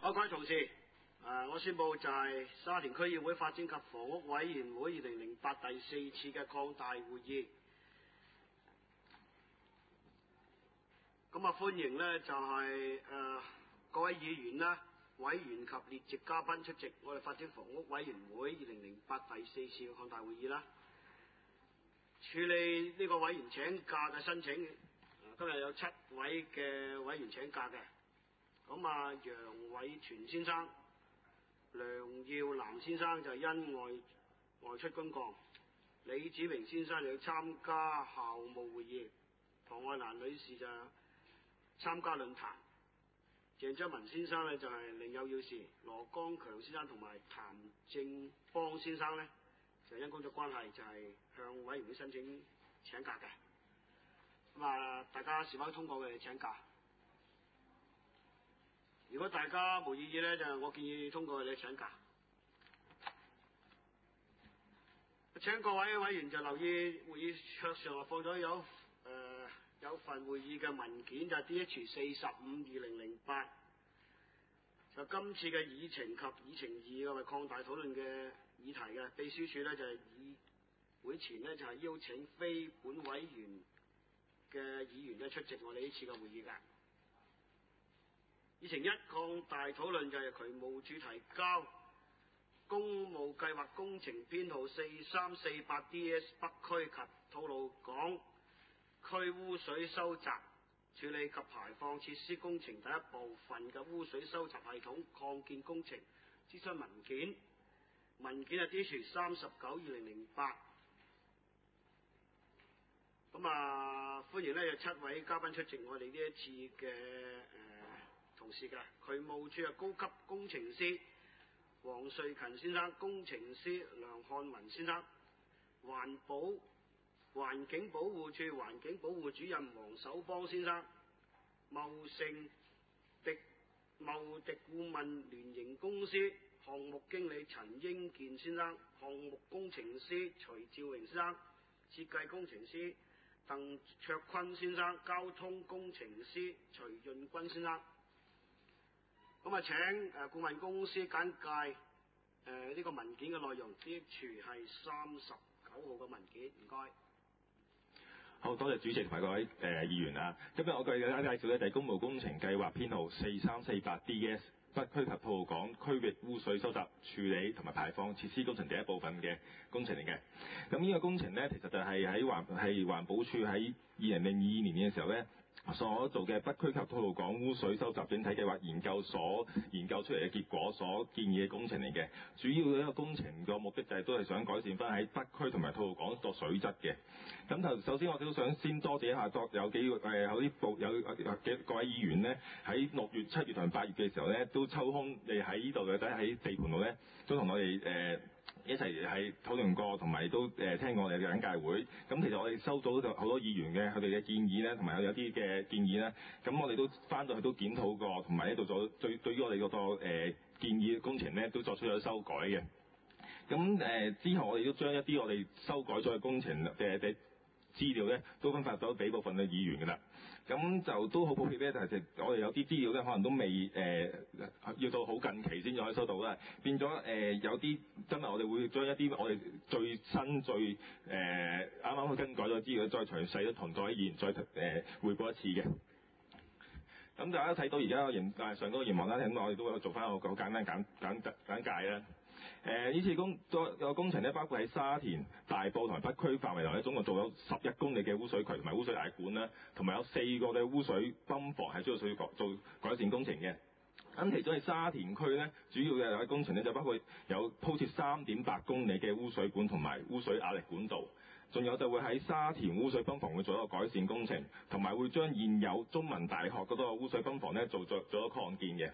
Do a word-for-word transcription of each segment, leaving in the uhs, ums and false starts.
好，各位同事，誒，我宣佈就係沙田區議會發展及房屋委員會二零零八第四次嘅擴大會議。咁啊，歡迎呢就係、是、誒、呃、各位議員啦、委員及列席嘉賓出席我哋發展房屋委員會二零零八第四次嘅擴大會議啦。處理呢個委員請假嘅申請，今日有七位嘅委員請假嘅。咁啊，楊偉全先生、梁耀南先生就因外外出公幹，李子明先生就要參加校務會議，唐愛蘭女士就參加論壇，鄭則文先生呢就係另有要事，羅光強先生同埋譚正邦先生呢就因工作關係就係向委員會申請請假嘅。咁啊，大家是否通過佢哋請假？如果大家無異議呢，就我建議通過佢哋請假。請各位委員就留意會議桌上放咗有誒、呃、有份會議嘅文件，就係 D H 四十五二零零八，就今次嘅議程及議程二嘅擴大討論嘅議題嘅秘書處呢，就係、是、議會前呢，就係、是、邀請非本委員嘅議員呢出席我哋呢次嘅會議嘅。議程一擴大討論就係渠務署提交公務計劃工程編號四三四八 D S 北區及吐露港區污水收集處理及排放設施工程第一部分嘅污水收集系統擴建工程諮詢文件，文件係 D H 三十九二零零八。咁啊，歡迎呢有七位嘉賓出席我哋呢一次嘅誒、呃、同事嘅渠務署嘅高級工程師黃瑞勤先生，工程師梁漢文先生，環保環境保護署環境保護主任黃守邦先生，茂盛迪茂迪顧問聯營公司項目經理陳英健先生，項目工程師徐兆榮先生，設計工程師鄧卓坤先生，交通工程師徐潤君先生。咁啊，請誒顧問公司簡介誒呢、呃這個文件嘅內容。D H 係三十九號嘅文件，唔該。 好多謝主席同埋各位誒、呃、議員啊！今日我繼續介紹咧就係公務工程計劃編號四三四八 D S 北區及吐露港區域污水收集處理同埋排放設施工程第一部分嘅工程嚟嘅。咁呢個工程呢，其實就係喺環係環保署喺二零零二年嘅時候呢所做嘅北區及吐露港污水收集整體計劃研究所研究出嚟嘅結果所建議嘅工程嚟嘅。主要嘅一個工程個目的就係都係想改善翻喺北區同埋吐露港個水質嘅。咁頭首先我哋都想先多謝一下多有幾個誒、呃、有啲部有幾各位議員呢，喺六月、七月同埋八月嘅時候呢，都抽空嚟喺呢度嘅，或者喺地盤度呢，都同我哋誒、呃、一齊係討論過，同埋都誒、呃、聽過我哋嘅簡介會。咁其實我哋收到好多議員嘅佢哋嘅建議呢，同埋有啲嘅建議呢，咁我哋都翻到去都檢討過，同埋呢度做對對於我哋嗰、那個、呃、建議工程呢，都作出咗修改嘅。咁誒、呃、之後我哋都將一啲我哋修改咗嘅工程嘅嘅資料咧都分發咗俾部分嘅議員㗎啦，咁就都好普遍咧，就係我哋有啲資料咧，可能都未誒、呃、要到好近期先至可以收到啦，變咗誒、呃、有啲真係我哋會將一啲我哋最新最誒啱啱去更改咗資料，再詳細都同各位議員再誒彙報一次嘅。咁大家睇到而家個願誒上嗰個願望啦，咁我哋都會做翻個好簡單簡簡簡介啦。誒呢次工個個工程咧，包括喺沙田、大埔同埋北區範圍內咧，總共做咗十一公里嘅污水渠同埋污水捱管啦，同埋有四個嘅污水泵房係需要需要做改善工程嘅。咁其中喺沙田區咧，主要嘅工程咧就包括有鋪設三點八公里嘅污水管同埋污水壓力管道，仲有就會喺沙田污水泵房會做一個改善工程，同埋會將現有中文大學嗰個污水泵房咧做做做咗擴建嘅。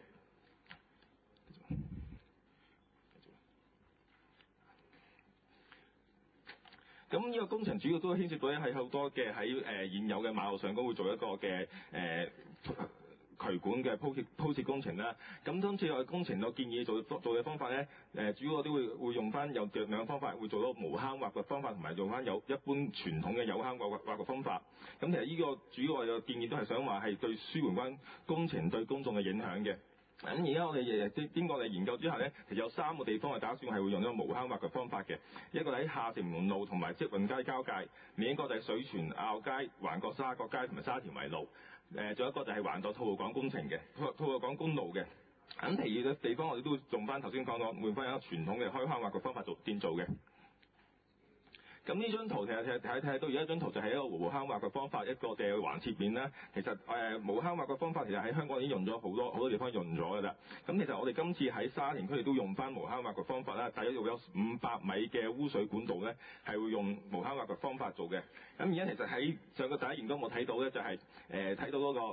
咁呢個工程主要都牽涉到咧係好多嘅喺誒現有嘅馬路上高會做一個嘅誒。呃渠管嘅鋪設鋪設工程啦，咁今次我工程我建議做做嘅方法咧，誒主要我都會會用翻有兩個方法，會做到無坑挖掘方法，同埋用翻有一般傳統嘅有坑挖掘挖掘方法。咁其實呢個主要我嘅建議都係想話係對舒緩翻工程對公眾嘅影響嘅。 咁而家我哋誒經經過我哋研究之後咧，其實有三個地方係打算係會用呢個無坑挖掘方法嘅，一個喺下城門路同埋積運街交界，另一個就係水泉坳街、環角沙角街同埋沙田圍路，誒仲有一個就係環島吐露港工程嘅吐吐露港公路嘅。咁其餘嘅地方我哋都用翻頭先講講，換翻一個傳統嘅開坑挖掘方法做建造嘅。咁呢張圖其實睇睇睇到而家張圖就係一個無坑挖掘方法，一個嘅橫切面啦。其實誒、呃、無坑挖掘方法其實喺香港已經用咗好多好多地方用咗㗎啦。咁其實我哋今次喺沙田區亦都用翻無坑挖掘方法啦，大約用有五百米嘅污水管道咧，係會用無坑挖掘方法做嘅。咁而家其實喺上個第一研究我睇到咧，就係誒睇到嗰、那個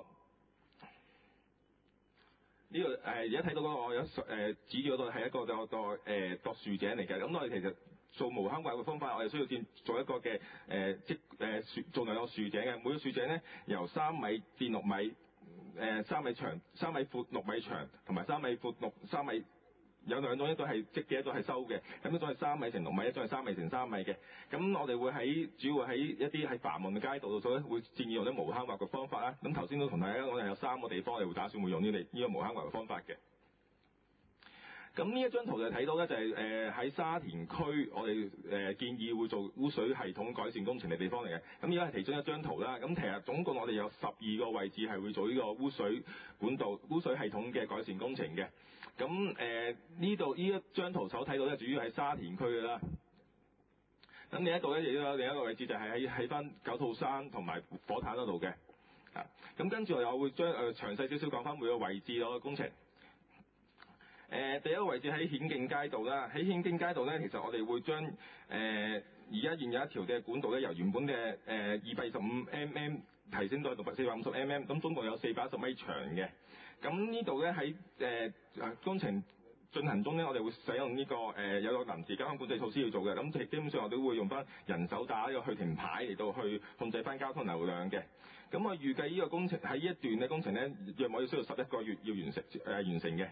呢、這個誒而家睇到嗰、那個我有誒指住嗰度係一個個個誒度樹井嚟嘅。咁我哋其實做無坑挖掘方法，我哋需要建做一個嘅誒即誒樹做兩個樹井嘅，每個樹井咧由三米至六米，誒、呃、三米長、三米闊、六米長，同埋三米闊六三米，有兩種，一種係積嘅，一種係收嘅。咁一種係三米乘六米，一種係三米乘三米嘅。咁我哋會喺主要喺一啲喺繁忙嘅街道度做咧，會建議用啲無坑挖掘方法啦。咁頭先都同大家講，我哋有三個地方我哋會打算會用呢啲呢個無坑挖掘方法嘅。咁呢一張圖就睇到咧，就係誒喺沙田區，我哋誒、呃、建議會做污水系統改善工程嘅地方嚟嘅。咁而家係其中一張圖啦。咁其實總共我哋有十二個位置係會做呢個污水管道、污水系統嘅改善工程嘅。咁誒呢度呢一張圖所睇到咧，主要係沙田區嘅啦。咁另一度咧亦都有另一個位置，就係喺喺翻九肚山同埋火炭嗰度嘅。啊，咁跟住我又會將誒、呃、詳細少少講翻每個位置嗰個工程。誒、呃、第一個位置喺顯徑街道啦，喺顯徑街道咧，其實我哋會將誒而家現有一條嘅管道咧，由原本嘅誒二百二十五 mm 提升到到四百五十 mm， 咁總共有四百一十米長嘅。咁呢度咧喺誒工程進行中咧，我哋會使用呢、這個誒、呃、有個臨時交通管制措施要做嘅。咁基本上我哋會用翻人手打呢個去停牌嚟到去控制翻交通流量嘅。咁我預計呢個工程喺呢一段嘅工程咧，約莫要需要十一個月要完成誒、呃、完成嘅。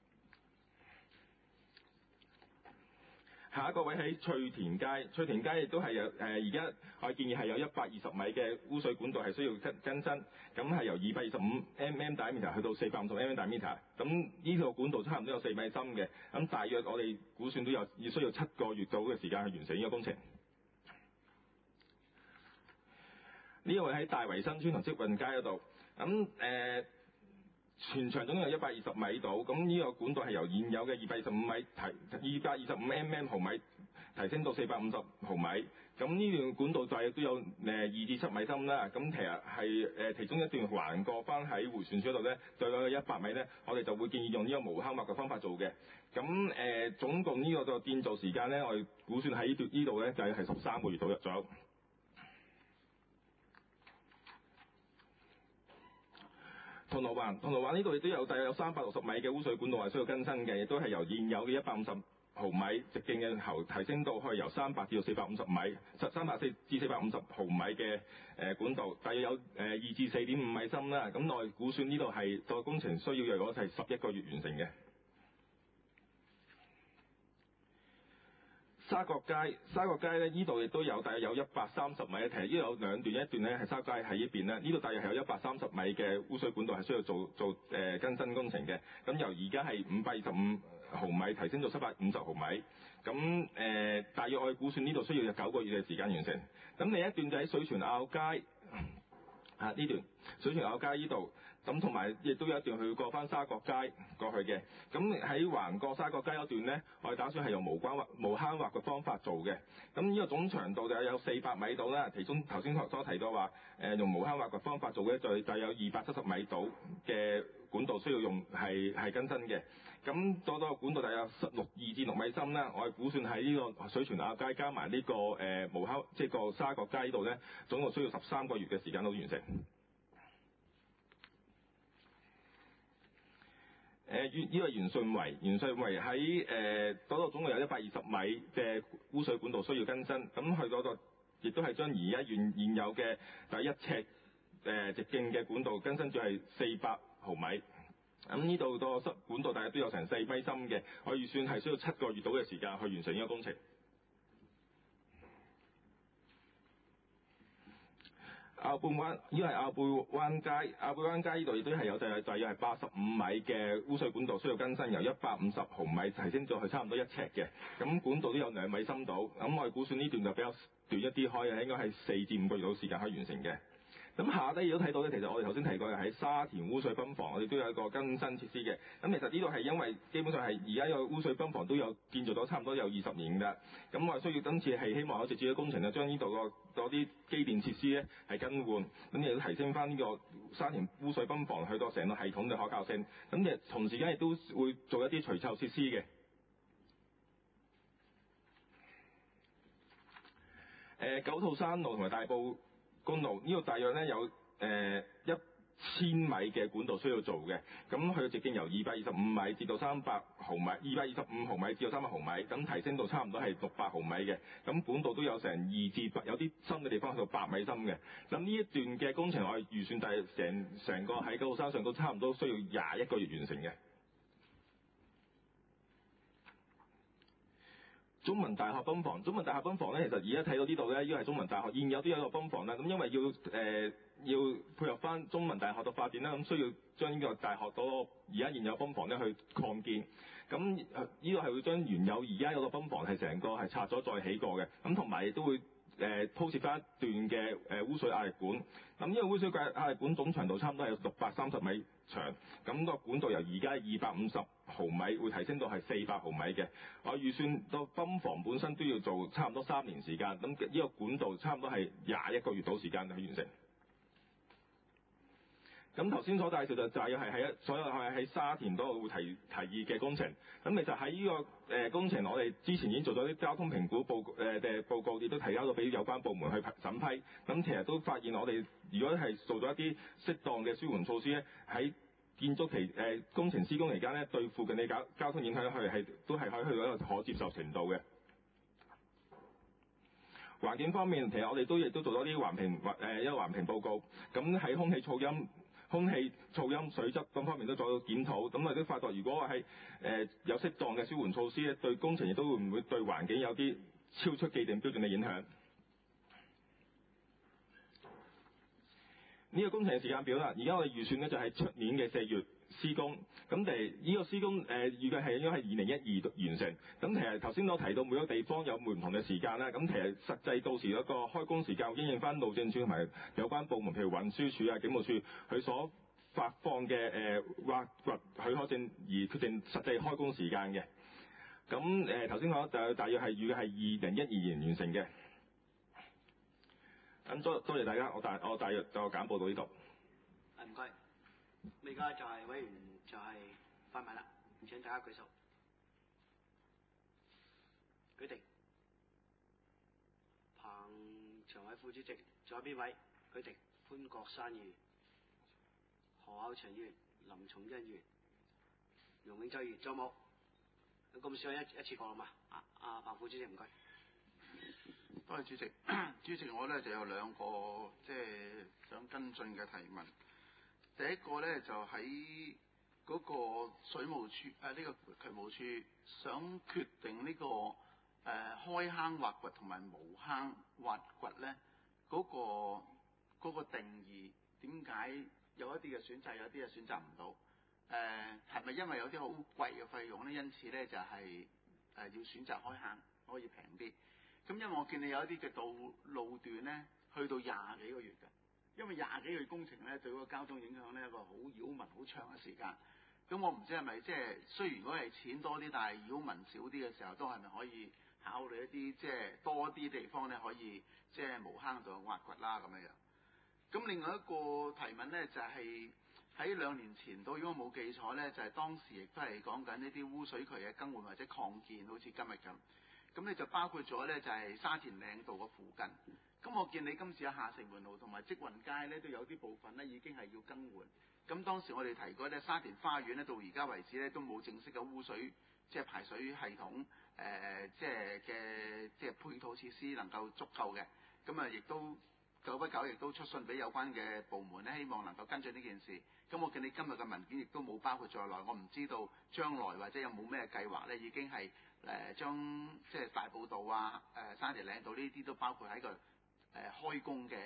下一個位喺翠田街，翠田街亦都係有誒，而家我建議係有一百二十米嘅污水管道係需要更更新，咁係由二百二十五 mm 大 meter 去到四百五十 mm 大 meter，咁呢個管道差唔多有四米深嘅，咁大約我哋估算都有要需要七個月到嘅時間去完成呢個工程。呢個位喺大圍新村同積運街嗰度，咁誒。呃全長總共有一百二十米度，咁呢個管道係由現有嘅二百二十五米提二百二十五 mm 毫米提升到四百五十毫米，咁呢段管道大約都有誒二至七米深啦。咁其實係誒其中一段橫過翻喺迴旋處嗰度咧，大約一百米咧，我哋就會建議用呢個無坑挖嘅方法做嘅。咁誒、呃、總共呢個個建造時間咧，我哋估算喺呢度呢度咧，就係十三個月左右左右。銅鑼灣，銅鑼灣呢度亦都有大約有三百六十米嘅污水管道係需要更新嘅，亦都係由現有嘅一百五十毫米直徑嘅喉提升到去由三百至到四百五十米，三百四至四百五十毫米嘅誒管道，大約有誒二至四點五米深啦。咁我估算呢度係個工程需要約果係十一個月完成嘅。沙角街，沙角街咧，呢度亦都有大約有一百三十米嘅，其實呢度有兩段，一段咧係沙角街喺呢邊咧，呢度大約係有一百三十米嘅污水管道係需要做做誒、呃、更新工程嘅。咁由而家係五百二十五毫米提升到七百五十毫米，咁誒、呃、大約我哋估算呢度需要有九個月嘅時間完成。咁另一段就喺水泉坳街啊，呢段水泉坳街呢度。咁同埋亦都有一段去過翻沙角街過去嘅，咁喺橫過沙角街嗰段咧，我哋打算係用無關挖無坑挖嘅方法做嘅。咁呢個總長度就有四百米度啦，其中頭先所提到話，誒、呃、用無坑挖嘅方法做嘅就就有二百七十米度嘅管道需要用係係更新嘅。咁多多個管道大約十六二至六米深啦，我哋估算喺呢個水泉坳街加埋呢、這個誒、呃、無坑即係個沙角街呢度咧，總共需要十三個月嘅時間到完成。誒呢呢個元順圍，元順圍喺誒嗰度總共有一百二十米嘅污水管道需要更新，咁去嗰度亦都係將而家現現有嘅第一尺誒、呃、直徑嘅管道更新咗係四百毫米，咁呢度個濕管道大約都有成四米深嘅，我預算係需要七個月到嘅時間去完成呢個工程。 坳背灣，呢個係坳背灣街，坳背灣街呢度亦都係有大約大約係八十五米嘅污水管道需要更新，由一百五十毫米提升咗去差唔多一尺嘅。咁管道都有兩米深度，咁我哋估算呢段就比較短一啲，可以應該係四至五個月到時間可以完成嘅。咁下低亦都睇到咧，其實我哋頭先提過嘅喺沙田污水泵房，我哋都有一個更新設施嘅。咁其實呢度係因為基本上係而家有污水泵房都有建造咗差唔多有二十年㗎。咁我哋需要今次係希望有直接嘅工程咧，將呢度個嗰啲機電設施咧係更換，咁亦都提升翻呢個沙田污水泵房去到成個系統嘅可靠性。咁亦同時間亦都會做一啲除臭設施嘅。誒九肚山路同埋大埔公路呢度大約咧有誒一千米嘅管道需要做嘅，咁佢嘅直徑由二百二十五米至到三百毫米，二百二十五毫米至到三百毫米，咁提升到差唔多係六百毫米嘅，咁管道都有成二至八，有啲深嘅地方去到八米深嘅。咁呢一段嘅工程我哋預算就係成成個喺九肚山上都差唔多需要廿一個月完成嘅。中文大學泵房，中文大學泵房咧，其實而家睇到呢度咧，呢個係中文大學現有都有一個泵房啦。咁因為要誒、呃、要配合翻中文大學嘅發展啦，咁需要將呢個大學嗰個而家現有泵房咧去擴建。咁呢個係會將原有而家嗰個泵房係成個係拆咗再起過嘅。咁同埋亦都會誒、呃、鋪設翻一段嘅誒污水壓力管。咁呢個污水壓力管總長度差唔多係六百三十米長。咁個管道由而家二百五十毫米會提升到係四百毫米嘅。我預算到泵房本身都要做差唔多三年時間，咁呢個管道差唔多係廿一個月到時間去完成。咁頭先所介紹就就係喺所有係喺沙田嗰度會提提議嘅工程。咁其實喺呢個誒工程，我哋之前已經做咗啲交通評估報告誒嘅報告，亦都提交到俾有關部門去審批。咁其實都發現我哋如果係做咗一啲適當嘅舒緩措施咧，喺建築期誒、呃、工程施工期間咧，對附近嘅交交通影響係係都係可以去到一個可接受程度嘅。環境方面，其實我哋都亦都做咗啲環評或誒一個環評報告。咁喺空氣噪音、空氣噪音、水質咁方面都做咗檢討。咁我哋都發覺，如果係誒、呃、有適當嘅舒緩措施咧，對工程亦都會唔會對環境有啲超出既定標準嘅影響。呢個工程嘅時間表啦，而家我哋預算咧就係出年嘅四月施工，咁誒呢個施工誒、呃、預計係應該係二零一二完成。咁其實頭先我提到每個地方有唔同嘅時間啦，咁其實實際到時嗰個開工時間會因應翻路政署同埋有關部門，譬如運輸署啊、警務處佢所發放嘅誒挖掘許可證而決定實際開工時間嘅。咁誒頭先講就大約係預計係二零一二年完成嘅。咁多多謝大家，我大我大約就簡報到呢度。 係唔該。而家就係委員就係發問啦，請大家舉手。舉定。彭長偉副主席，仲有邊位？舉定。潘國山議員、何厚祥議員、林重恩議員、容永洲議員，仲有冇？咁少一一次過啦嘛？啊啊，彭副主席唔該。 多謝主席。主席，我咧就有兩個即係想跟進嘅提問。第一個咧就喺嗰個水務處誒呢、呃這個渠務處想決定呢、這個誒、呃、開坑挖掘同埋無坑挖掘咧嗰、那個嗰、那個定義點解有一啲嘅選擇，有啲嘅選擇唔到？誒係咪因為有啲好貴嘅費用咧？因此咧就係、是、誒、呃、要選擇開坑可以平啲。咁因為我見你有一啲嘅道路段咧，去到廿幾個月嘅，因為廿幾個月工程咧，對嗰個交通影響咧一個好擾民、好長嘅時間。咁我唔知係咪即係雖然如果係錢多啲，但係擾民少啲嘅時候，都係咪可以考慮一啲即係多啲地方咧，可以即係無坑度挖掘啦咁樣樣。咁另外一個提問咧，就係、是、喺兩年前到，如果冇記錯咧，就係、是、當時亦都係講緊呢啲污水渠嘅更換或者擴建，好似今日咁。咁咧就包括咗咧，就係沙田嶺道嘅附近。咁我見你今次喺下城門路同埋積雲街咧，都有啲部分咧已經係要更換。咁當時我哋提過咧，沙田花園咧到而家為止咧都冇正式嘅污水即係排水系統，誒、呃、即係嘅即係配套設施能夠足夠嘅。咁啊，亦都久不久亦都出信俾有關嘅部門咧，希望能夠跟進呢件事。咁我見你今日嘅文件亦都冇包括在內，我唔知道將來或者有冇咩計劃咧，已經係。誒、呃、將即係大埔道啊、誒、呃、沙田嶺道呢啲都包括喺個誒、呃、開工嘅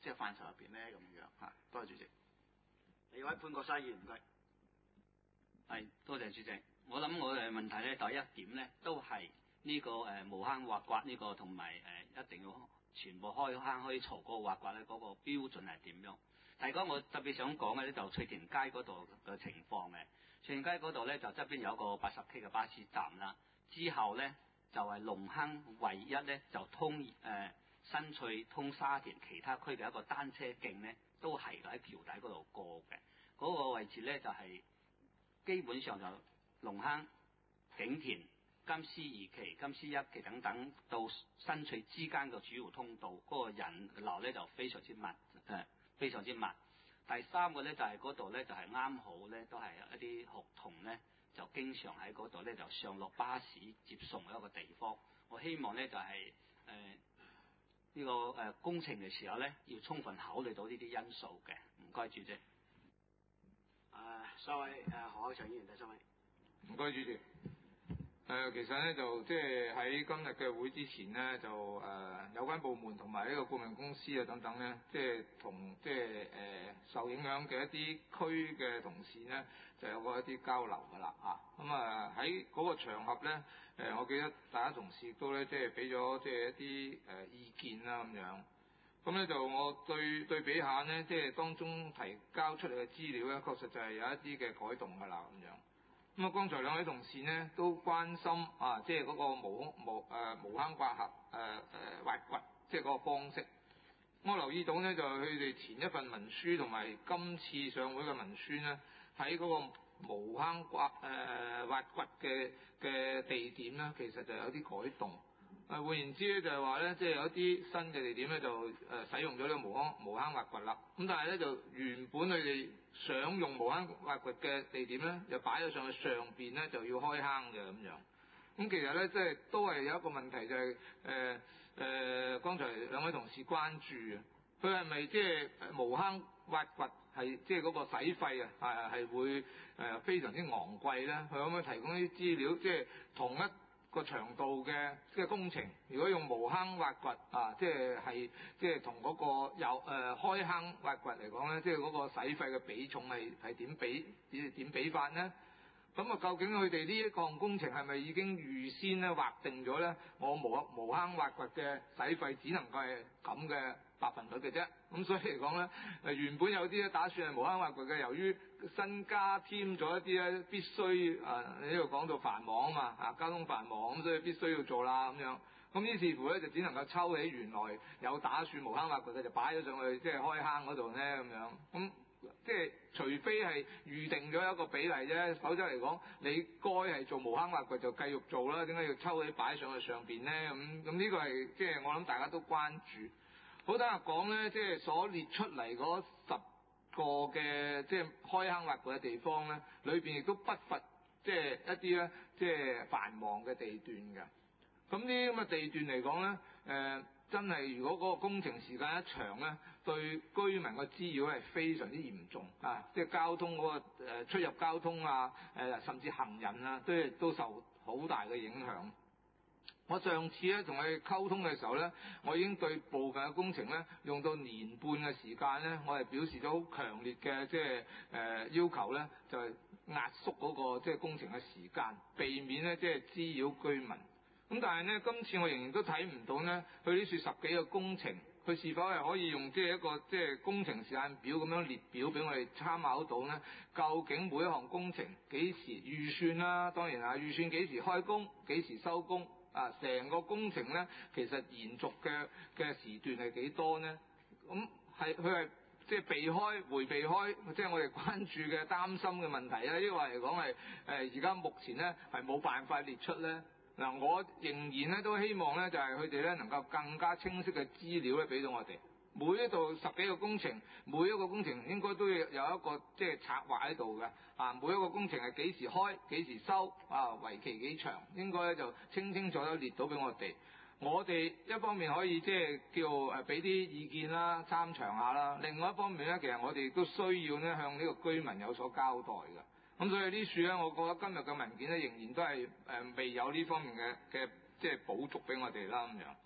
即係範疇入邊咧咁樣嚇。多謝主席。 另一位潘國山議員唔該。 係，多謝主席。我諗我嘅問題咧，第一點咧都係呢個誒無坑挖掘呢個同埋誒一定要全部開坑開槽嗰個挖掘咧嗰個標準係點樣？第二個我特別想講嘅咧就翠田街嗰度嘅情況嘅。翠田街嗰度咧就側邊有一個八十 K 嘅巴士站啦，之後咧就係、是、龍坑唯一咧就通誒、呃、新翠通沙田其他區嘅一個單車徑咧，都係喺橋底嗰度過嘅。嗰、那個位置咧就係、是、基本上就龍坑、景田、金絲二期、金絲一期等等到新翠之間嘅主要通道，嗰、那個人流咧就非常之密，誒、呃、非常之密。第三個咧就係嗰度咧就係、是、啱好咧都係一啲學童咧就經常喺嗰度咧就上落巴士接送一個地方。我希望咧就係誒呢個誒、呃、工程嘅時候咧要充分考慮到呢啲因素嘅。唔該主席。誒、 呃，三位誒何啟祥議員第三位。 唔該主席。誒、呃，其實咧就即係喺今日嘅會之前咧，就誒、呃、有關部門同埋呢個顧問公司啊等等咧，即係同即係誒、呃、受影響嘅一啲區嘅同事咧，就有過一啲交流㗎啦嚇。咁啊喺嗰個場合咧，誒、呃、我記得大家同事都咧即係俾咗即係一啲誒、呃、意見啦咁樣。咁咧就我對對比下咧，即係當中提交出嚟嘅資料咧，確實就係有一啲嘅改動㗎啦咁樣。咁啊，剛才兩位同事呢都關心啊，即係嗰個無空無誒無坑挖合誒誒挖掘，即係嗰個方式。我留意到呢，就係佢哋前一份文書同埋今次上會嘅文書呢，喺嗰個無坑挖誒、呃、挖掘嘅嘅地點呢，其實就有啲改動。誒換言之咧，就係話咧，即係有一啲新嘅地點咧，就誒使用咗呢個無坑無坑挖掘啦。咁但係咧，就原本佢哋想用無坑挖掘嘅地點咧，就擺咗上去上邊咧，就要開坑嘅咁樣。咁其實咧，即係都係有一個問題，就係誒誒，剛才兩位同事關注啊，佢係咪即係無坑挖掘係即係嗰個使費啊，係係會誒非常之昂貴咧？佢可唔可以提供啲資料，即係同一個長度嘅即係工程，如果用無坑挖掘啊，即係係即係同嗰個有誒、呃、開坑挖掘嚟講咧，即係嗰個使費嘅比重係係點比點點比法咧？咁啊，究竟佢哋呢一項工程係咪已經預先咧劃定咗咧？我無無坑挖掘嘅使費只能夠係咁嘅百分率嘅啫。咁所以嚟講咧，誒原本有啲咧打算係無坑挖掘嘅，由於新加添咗一啲咧必須誒呢度講到繁忙啊嘛，啊交通繁忙咁，所以必須要做啦咁樣。咁於是乎咧，就只能夠抽起原來有打算無坑挖掘嘅，就擺咗上去即係開坑嗰度咧咁樣。咁即係除非係預定咗一個比例啫，否則嚟講，你該係做無坑挖掘就繼續做啦。點解要抽起擺上去上邊咧？咁咁呢個係即係我諗大家都關注。好坦白講咧，即係所列出嚟嗰十個嘅即係開坑挖掘嘅地方咧，裏邊亦都不乏即係一啲咧即係繁忙嘅地段㗎。咁呢啲咁嘅地段嚟講咧，誒、呃、真係如果嗰個工程時間一長咧，對居民嘅滋擾係非常之嚴重啊！即係交通嗰個誒出入交通啊，誒甚至行人啊，都係都受好大嘅影響。我上次咧同佢溝通嘅時候咧，我已經對部分嘅工程咧用到年半嘅時間咧，我係表示咗好強烈嘅即係誒要求咧，就係壓縮嗰個即係工程嘅時間，避免咧即係滋擾居民。咁但係咧，今次我仍然都睇唔到咧，佢呢處十幾個工程，佢是否係可以用即係一個即係工程時間表咁樣列表俾我哋參考到咧？究竟每一項工程幾時預算啦？當然啊，預算幾時開工，幾時收工啊？成個工程咧，其實延續嘅嘅時段係幾多咧？咁係佢係即係避開、迴避開，即係我哋關注嘅、擔心嘅問題咧。抑或嚟講係誒而家目前咧係冇辦法列出咧。嗱，我仍然咧都希望咧，就係佢哋咧能夠更加清晰嘅資料咧，俾到我哋。每一度十幾個工程，每一個工程應該都要有一個即係策劃喺度嘅。啊，每一個工程係幾時開、幾時收，啊，為期幾長，應該咧就清清楚楚列到俾我哋。我哋一方面可以即係叫誒俾啲意見啦、參詳下啦。另外一方面咧，其實我哋都需要咧向呢個居民有所交代嘅。咁所以呢處咧，我覺得今日嘅文件咧，仍然都係誒未有呢方面嘅嘅即係補足俾我哋啦咁樣。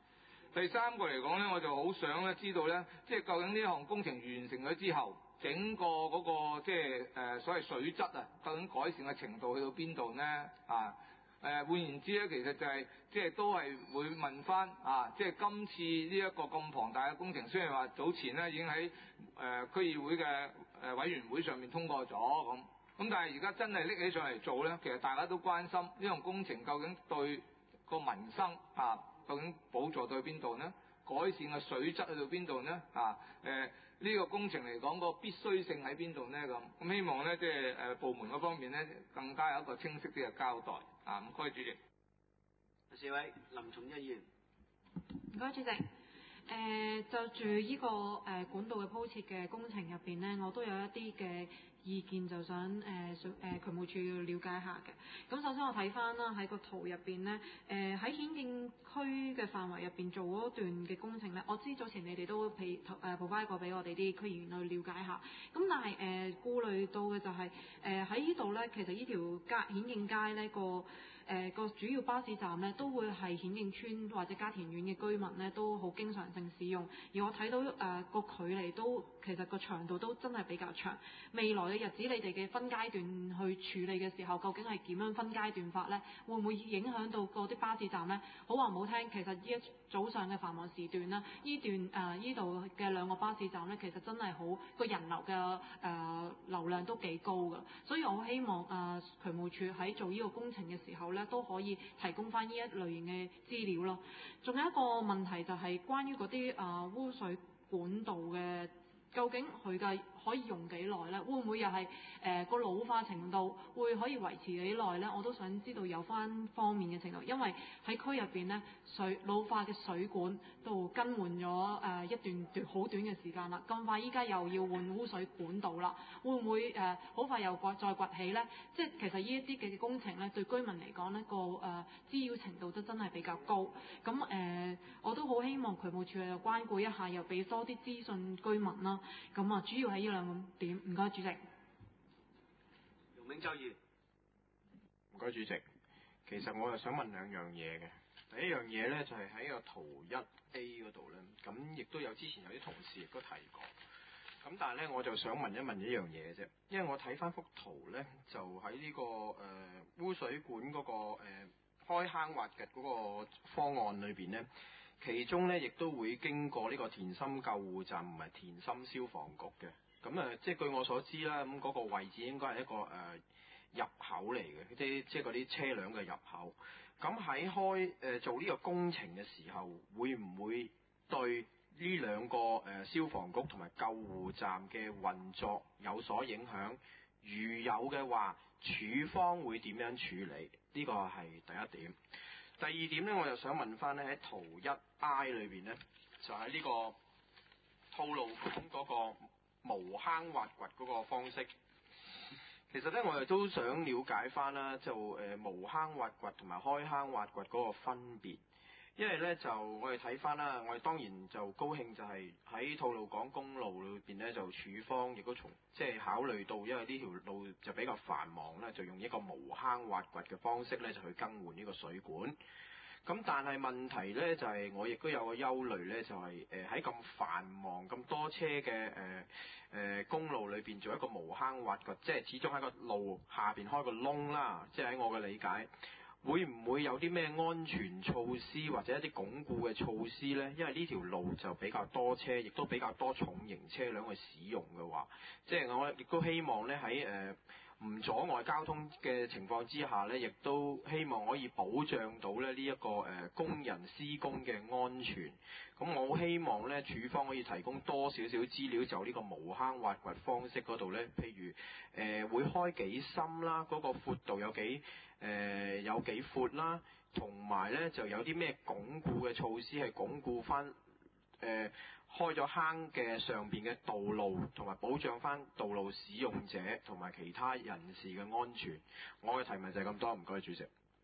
第三個嚟講咧，我就好想咧知道咧，即係究竟呢項工程完成咗之後，整個嗰、個即係誒所謂水質啊，究竟改善嘅程度去到邊度呢？啊誒、呃、換言之咧，其實就係、是、即係都係會問翻啊，即係今次呢一個咁龐大嘅工程，雖然話早前咧已經喺誒、呃、區議會嘅誒、呃、委員會上面通過咗咁，咁但係而家真係拎起上嚟做咧，其實大家都關心呢項工程究竟對個民生啊，究竟補助到去邊度呢？改善嘅水質去到邊度呢？啊誒呢、呃這個工程嚟講個必須性喺邊度呢？咁咁希望咧即係誒部門嗰方面咧更加有一個清晰啲嘅交代。啊，唔該主席。 第四位林重一議員。 唔該主席。誒、呃、就住呢、這個誒、呃、管道嘅鋪設嘅工程入邊呢，我都有一啲嘅意見，就想誒誒渠務署要了解下嘅。咁首先我睇翻啦，喺個圖入邊呢，誒喺顯徑區嘅範圍入邊做嗰段嘅工程呢，我知早前你哋都俾誒 provide 過俾我哋啲區議員去了解下。咁但係誒、呃、顧慮到嘅就係誒喺呢度呢，其實呢條街顯徑街呢個。誒、呃、個主要巴士站咧都會係顯徑村或者嘉田苑嘅居民咧都好經常性使用，而我睇到誒、呃、個距離都其實個長度都真係比較長。未來嘅日子你哋嘅分階段去處理嘅時候，究竟係點樣分階段法呢？會唔會影響到嗰啲巴士站呢？好話唔好聽，其實呢一早上嘅繁忙時段啦，呢段誒呢度嘅兩個巴士站呢，其實真係好個人流嘅誒、呃、流量都幾高㗎，所以我好希望誒、呃、渠務署喺做呢個工程嘅時候呢，都可以提供翻呢一類型嘅資料咯。仲有一個問題就係關於嗰啲誒污水管道嘅，究竟佢嘅可以用幾耐呢？會唔會又係誒個老化程度會可以維持幾耐呢？我都想知道有翻方面嘅程度，因為喺區入邊呢，水老化嘅水管都更換咗誒一段短好短嘅時間啦。咁快依家又要換污水管道啦，會唔會誒好快又再再崛起呢？即係其實呢一啲嘅工程呢，對居民嚟講呢個誒滋擾程度都真係比較高。咁誒、呃、我都好希望渠務署又關顧一下，又俾多啲資訊居民啦。咁啊，主要係呢兩個點。唔該，主席。 容銘洲議員。 唔該，主席。其實我又想問兩樣嘢嘅。第一樣嘢咧就係、是、喺個圖一 A 嗰度咧，咁亦都有之前有啲同事亦都提過。咁但係咧，我就想問一問一樣嘢啫，因為我睇翻幅圖咧，就喺呢、這個誒、呃、污水管嗰、那個誒、呃、開坑挖掘嗰個方案裏邊咧。其中咧，亦都會經過呢個田心救護站同埋田心消防局嘅。咁誒，即係據我所知啦，咁、那、嗰個位置應該係一個誒、呃、入口嚟嘅，即即係嗰啲車輛嘅入口。咁喺開誒、呃、做呢個工程嘅時候，會唔會對呢兩個誒、呃、消防局同埋救護站嘅運作有所影響？如有嘅話，署方會點樣處理？呢、這個係第一點。第二點咧，我就想問翻咧，喺圖一 I 裏邊咧，就喺、是、呢個吐露港嗰個無坑挖掘嗰個方式。其實咧，我哋都想了解翻啦，就誒、呃、無坑挖掘同埋開坑挖掘嗰個分別。因為咧，就我哋睇翻啦，我哋當然就高興就係喺吐露港公路裏邊咧，就署方亦都從即係考慮到，因為呢條路就比較繁忙咧，就用一個無坑挖掘嘅方式咧，就去更換呢個水管。咁但係問題咧就係、是、我亦都有個憂慮咧，就係誒喺咁繁忙咁多車嘅誒誒公路裏邊做一個無坑挖掘，即係始終喺個路下邊開個窿啦，即係喺我嘅理解。會唔會有啲咩安全措施或者一啲鞏固嘅措施呢？因為呢條路就比較多車，亦都比較多重型車輛去使用嘅話，即係我亦都希望呢喺誒唔阻礙交通嘅情況之下呢，亦都希望可以保障到咧呢一個誒工人施工嘅安全。咁我好希望呢署方可以提供多少少資料，就呢個無坑挖掘方式嗰度呢，譬如誒、呃、會開幾深啦，嗰、嗰個闊度有幾誒、呃、有幾闊啦，同埋呢就有啲咩鞏固嘅措施係鞏固翻誒、呃、開咗坑嘅上邊嘅道路，同埋保障翻道路使用者同埋其他人士嘅安全。我嘅提問就係咁多，唔該主席。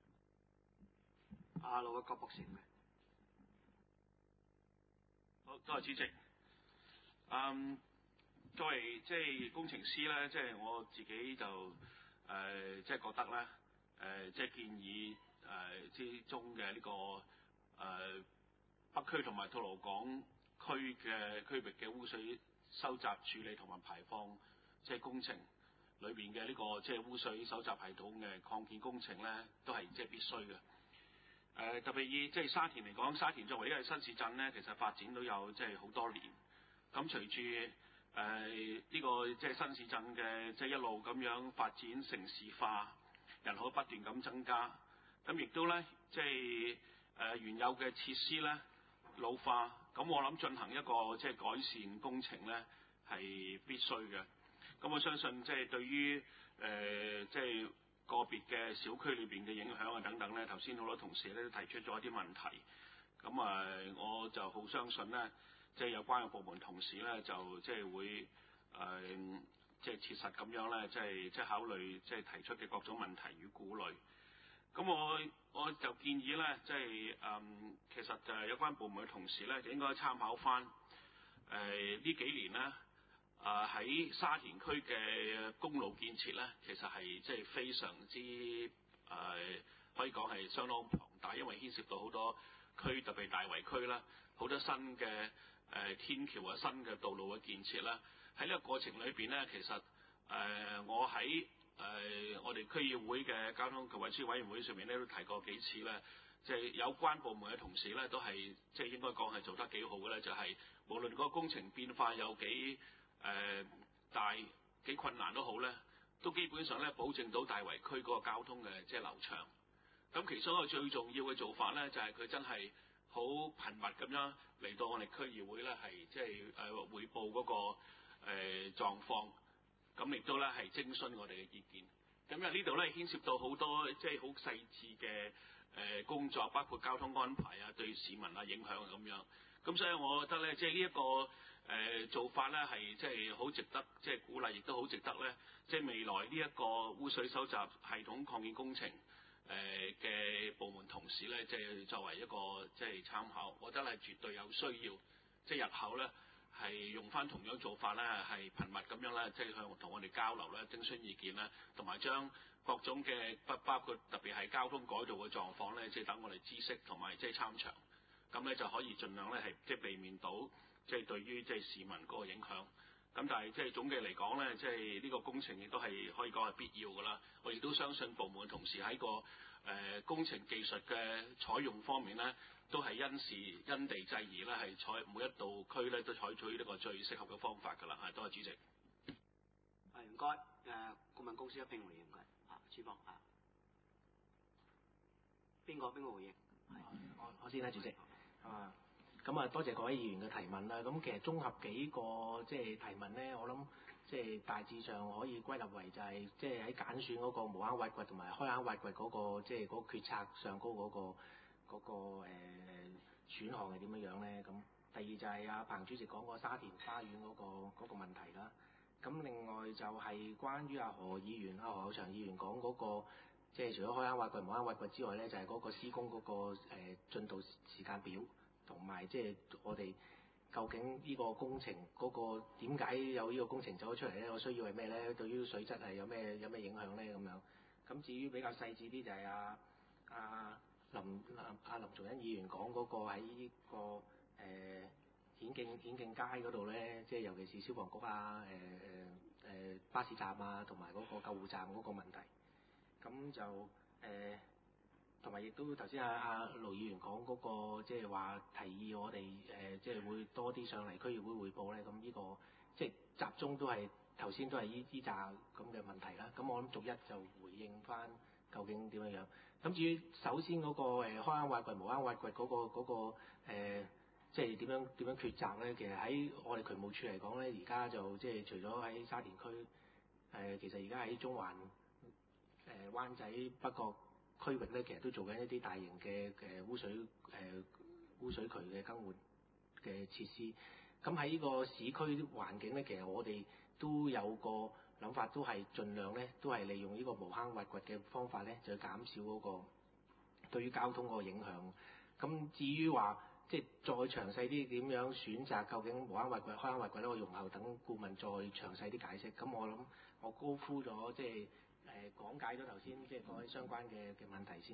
阿盧偉國博士。 好，多謝主席。嗯，作為即係工程師咧，即係我自己就誒、呃、即係覺得咧，誒、呃、即係建議誒之中嘅呢個誒北區同埋吐露港區嘅區域嘅污水收集處理同埋排放即係工程裏邊嘅呢個即係污水收集系統嘅擴建工程咧，都係即係必須嘅。誒、呃、特別以即係沙田嚟講，沙田作為一個新市鎮咧，其實發展都有即係好多年。咁隨住誒呢個即係新市鎮嘅即係一路咁樣發展城市化，人口不斷咁增加，咁亦都咧即係誒原有嘅設施咧老化，咁我諗進行一個即係改善工程咧係必須嘅。咁我相信即係對於誒即係個別嘅小區裏邊嘅影響啊等等咧，頭先好多同事咧都提出咗一啲問題。咁啊，我就好相信咧，即係有關嘅部門同事咧，就即係會誒即係切實咁樣咧，即係即係考慮即係提出嘅各種問題與顧慮。咁我我就建議咧，即係誒其實就係有關部門嘅同事咧，就應該參考翻誒呢幾年咧。啊！喺沙田區嘅公路建設咧，其實係即係非常之誒、呃，可以講係相當龐大，因為牽涉到好多區，特別大圍區啦，好多新嘅誒、呃、天橋啊、新嘅道路嘅建設啦。喺呢個過程裏邊咧，其實誒、呃、我喺誒、呃、我哋區議會嘅交通及運輸委員會上面咧都提過幾次咧，即係有關部門嘅同事咧都係即係應該講係做得幾好嘅咧，就係、是、無論嗰個工程變化有幾誒、呃、大幾困難都好咧，都基本上咧保證到大圍區嗰個交通嘅即係流暢。咁其中一個最重要嘅做法咧，就係、是、佢真係好頻密咁樣嚟到我哋區議會咧，係即係誒彙報嗰、那個誒、呃、狀況。咁亦都咧係徵詢我哋嘅意見。咁因為呢度咧牽涉到好多即係好細緻嘅誒工作，包括交通安排啊、對市民啊影響啊咁樣。咁所以我覺得咧，即係呢一個。誒、呃、做法咧係即係好值得即係、就是、鼓勵，亦都好值得咧，即、就、係、是、未來呢一個污水收集系統擴建工程誒嘅、呃、部門同事咧，即、就、係、是、作為一個即係參考，我覺得係絕對有需要，即、就、係、是、日後咧係用翻同樣做法咧，係頻密咁樣咧，即係向同我哋交流咧，徵詢意見啦，同埋將各種嘅不包括特別係交通改道嘅狀況咧，即、就、係、是、等我哋知識同埋即係參詳，咁咧就可以盡量咧係即係避免到。即係對於即係市民嗰個影響，咁但係即係總嘅嚟講咧，即係呢個工程亦都係可以講係必要㗎啦。我亦都相信部門同事喺個誒、呃、工程技術嘅採用方面咧，都係因時因地制宜咧，係採每一道區咧都採取呢個最適合嘅方法㗎啦。係，多謝主席。 係唔該，誒顧問公司一並回應唔該。啊，處方啊，邊個邊個回應？係我我先啦，主席。啊。咁啊，多謝各位議員嘅提問啦。咁其實綜合幾個即係提問咧，我諗即係大致上可以歸納為就係即係喺揀選嗰個無坑挖掘同埋開坑挖掘嗰個即係嗰個決策上高嗰個嗰個誒選項係點樣樣咧？咁第二就係阿彭主席講過沙田花園嗰個嗰個問題啦。咁另外就係關於阿何議員、阿何厚祥議員講嗰個即係除咗開坑挖掘、無坑挖掘之外咧，就係嗰個施工嗰個誒進度時間表。同埋即係我哋究竟呢個工程嗰個點解有呢個工程走咗出嚟咧？個需要係咩咧？對於水質係有咩有咩影響咧？咁樣咁至於比較細緻啲就係阿阿林阿林頌恩議員講嗰個喺呢、這個誒、呃、顯徑顯徑街嗰度咧，即係尤其是消防局啊、誒誒誒巴士站啊，同埋嗰個救護站嗰個問題，咁就誒。呃同埋亦都頭先阿阿盧議員講嗰個即係話提議我哋誒即係會多啲上嚟區議會匯報咧，咁呢個即係集中都係頭先都係依依扎咁嘅問題啦。咁我諗逐一就回應翻究竟點樣樣。咁至於首先嗰個誒開坑挖掘、無坑挖掘嗰個嗰個誒即係點樣點樣抉擇咧？其實喺我哋渠務處嚟講咧，而家就即係除咗喺沙田區誒，其實而家喺中環誒灣仔北角區域咧，其實都做緊一啲大型嘅誒污水誒、呃、污水渠嘅更換嘅設施。咁喺呢個市區環境咧，其實我哋都有個諗法，都係盡量咧，都係利用呢個無坑挖掘嘅方法咧，就減少嗰個對於交通嗰個影響。咁至於話即係再詳細啲點樣選擇，究竟無坑挖掘、開坑挖掘咧，我容後等顧問再詳細啲解釋。咁我諗我高呼咗即係。誒講解咗頭先即係講起相關嘅嘅問題先，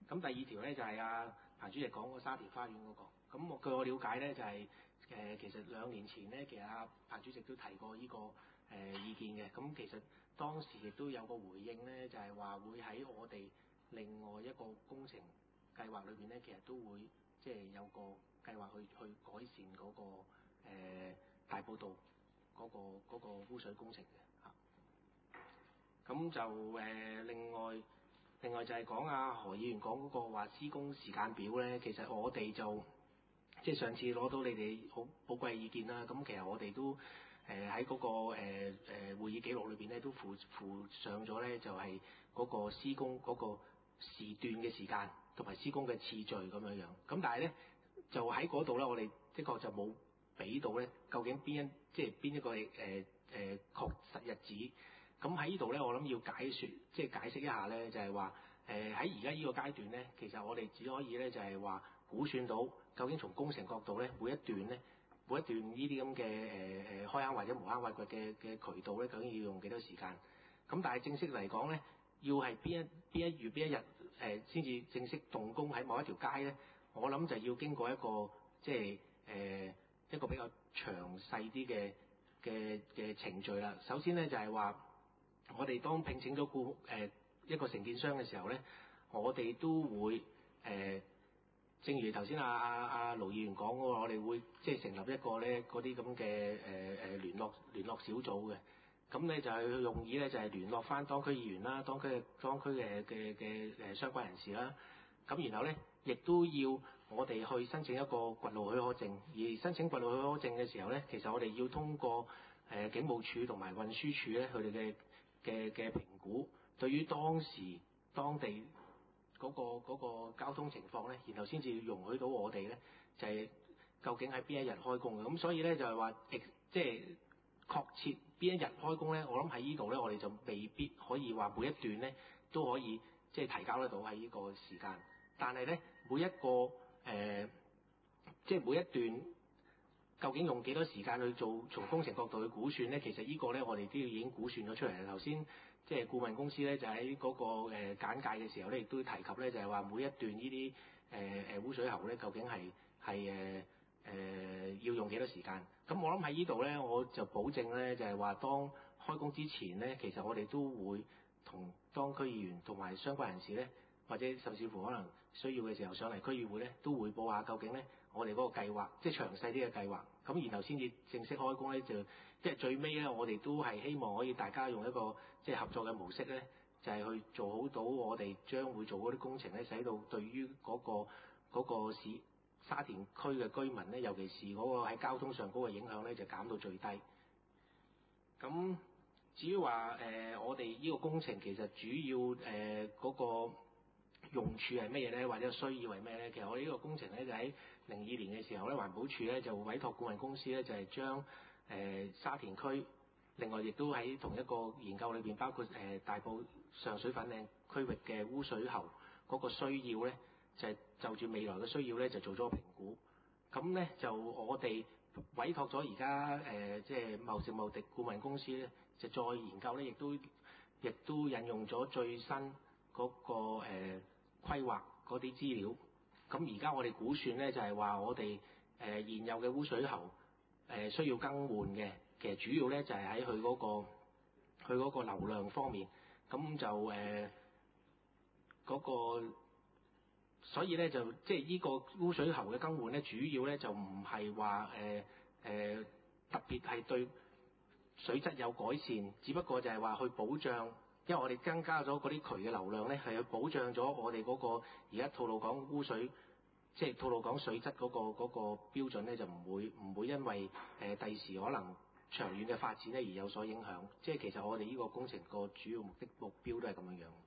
咁第二條咧就係阿彭主席講個沙田花園嗰、那個。咁我據我了解咧就係、是、誒、呃、其實兩年前咧，其實阿彭主席都提過呢、這個誒、呃、意見嘅。咁其實當時亦都有個回應咧，就係、是、話會喺我哋另外一個工程計劃裏邊咧，其實都會即係、就是、有個計劃去去改善嗰、那個、呃、大埔道嗰、那個嗰、那個污水工程嘅嚇。咁就誒、呃、另外。另外就係講阿何議員講嗰個話施工時間表咧，其實我哋就即係上次攞到你哋好寶貴意見啦。咁其實我哋都誒喺嗰個誒誒、呃、會議記錄裏邊咧都附附上咗咧，就係、是、嗰個施工嗰個時段嘅時間同埋施工嘅次序咁樣樣。咁但係咧就喺嗰度咧，我哋的確就冇俾到咧，究竟邊一即係邊一個誒誒、呃、確實日子。咁喺呢度咧，我諗要解説，即係解釋一下咧，就係話誒喺而家呢個階段咧，其實我哋只可以咧就係話估算到究竟從工程角度咧，每一段咧，每一段呢啲咁嘅誒誒開坑或者無坑挖掘嘅嘅渠道咧，究竟要用幾多時間？咁但係正式嚟講咧，要係邊一邊一月邊一日誒先至正式動工喺某一條街咧，我諗就要經過一個即係誒、呃、一個比較詳細啲嘅嘅嘅程序啦。首先咧就係話，我哋當聘請咗顧誒一個承建商嘅時候咧，我哋都會誒、呃，正如頭先阿阿阿盧議員講嗰個，我哋會即係成立一個咧嗰啲咁嘅誒誒聯絡聯絡小組嘅。咁咧就係用意咧就係聯絡翻當區議員啦、當區嘅當區嘅嘅嘅誒相關人士啦。咁然後咧，亦都要我哋去申請一個掘路許可證。而申請掘路許可證嘅時候咧，其實我哋要通過誒、呃、警務處同埋運輸署咧，佢哋嘅嘅嘅評估，對於當時當地嗰、嗰個嗰個交通情況咧，然後先至容許到我哋咧，就係、是、究竟喺邊一日開工嘅。咁所以咧就係話，即係確切邊一日開工咧，我諗喺呢度咧，我哋就未必可以話每一段咧都可以即係提交得到喺呢個時間。但係咧，每一個誒、呃，即係每一段究竟用幾多時間去做，從工程角度去估算咧，其實呢個咧我哋都已經估算咗出嚟。頭先即係顧問公司咧，就喺嗰個誒簡介嘅時候咧，亦都提及咧，就係話每一段呢啲誒誒污水喉咧，究竟係係誒誒要用幾多時間？咁我諗喺呢度咧，我就保證咧，就係話當開工之前咧，其實我哋都會同當區議員同埋相關人士咧，或者甚至乎可能需要嘅時候上嚟區議會咧，都匯報下究竟咧我哋嗰個計劃，即係詳細啲嘅計劃。咁然後先至正式開工咧，就即係最尾咧，我哋都係希望可以大家用一個即係合作嘅模式咧，就係去做好到我哋將會做嗰啲工程咧，使到對於嗰個嗰個市沙田區嘅居民咧，尤其是嗰個喺交通上嗰個影響咧，就減到最低。咁至於話誒，我哋呢個工程其實主要誒嗰個用處係咩嘢咧，或者需要係咩咧？其實我哋呢個工程咧就喺零二年嘅時候咧，環保署咧就委託顧問公司咧就係將誒沙田區，另外亦都喺同一個研究裏邊，包括誒、呃、大埔上水粉嶺區域嘅污水喉嗰個需要咧，就係、是、就住未來嘅需要咧就做咗個評估。咁咧就我哋委託咗而家誒即係貿食貿滴顧問公司咧，就再研究咧，亦都亦都引用咗最新嗰、那個誒、呃、規劃嗰啲資料。咁而家我哋估算咧，就係、是、話我哋誒、呃、現有嘅污水喉誒、呃、需要更換嘅，其實主要咧就係喺佢嗰個佢嗰個流量方面。咁就誒嗰、呃那個，所以咧就即係呢個污水喉嘅更換咧，主要咧就唔係話誒誒特別係對水質有改善，只不過就係話去保障。因為我哋增加咗嗰啲渠嘅流量咧，係去保障咗我哋嗰個而家吐露港污水，即係吐露港水質嗰個嗰個標準咧，就唔會唔會因為誒第時可能長遠嘅發展咧而有所影響。即係其實我哋呢個工程個主要目的目標都係咁樣樣。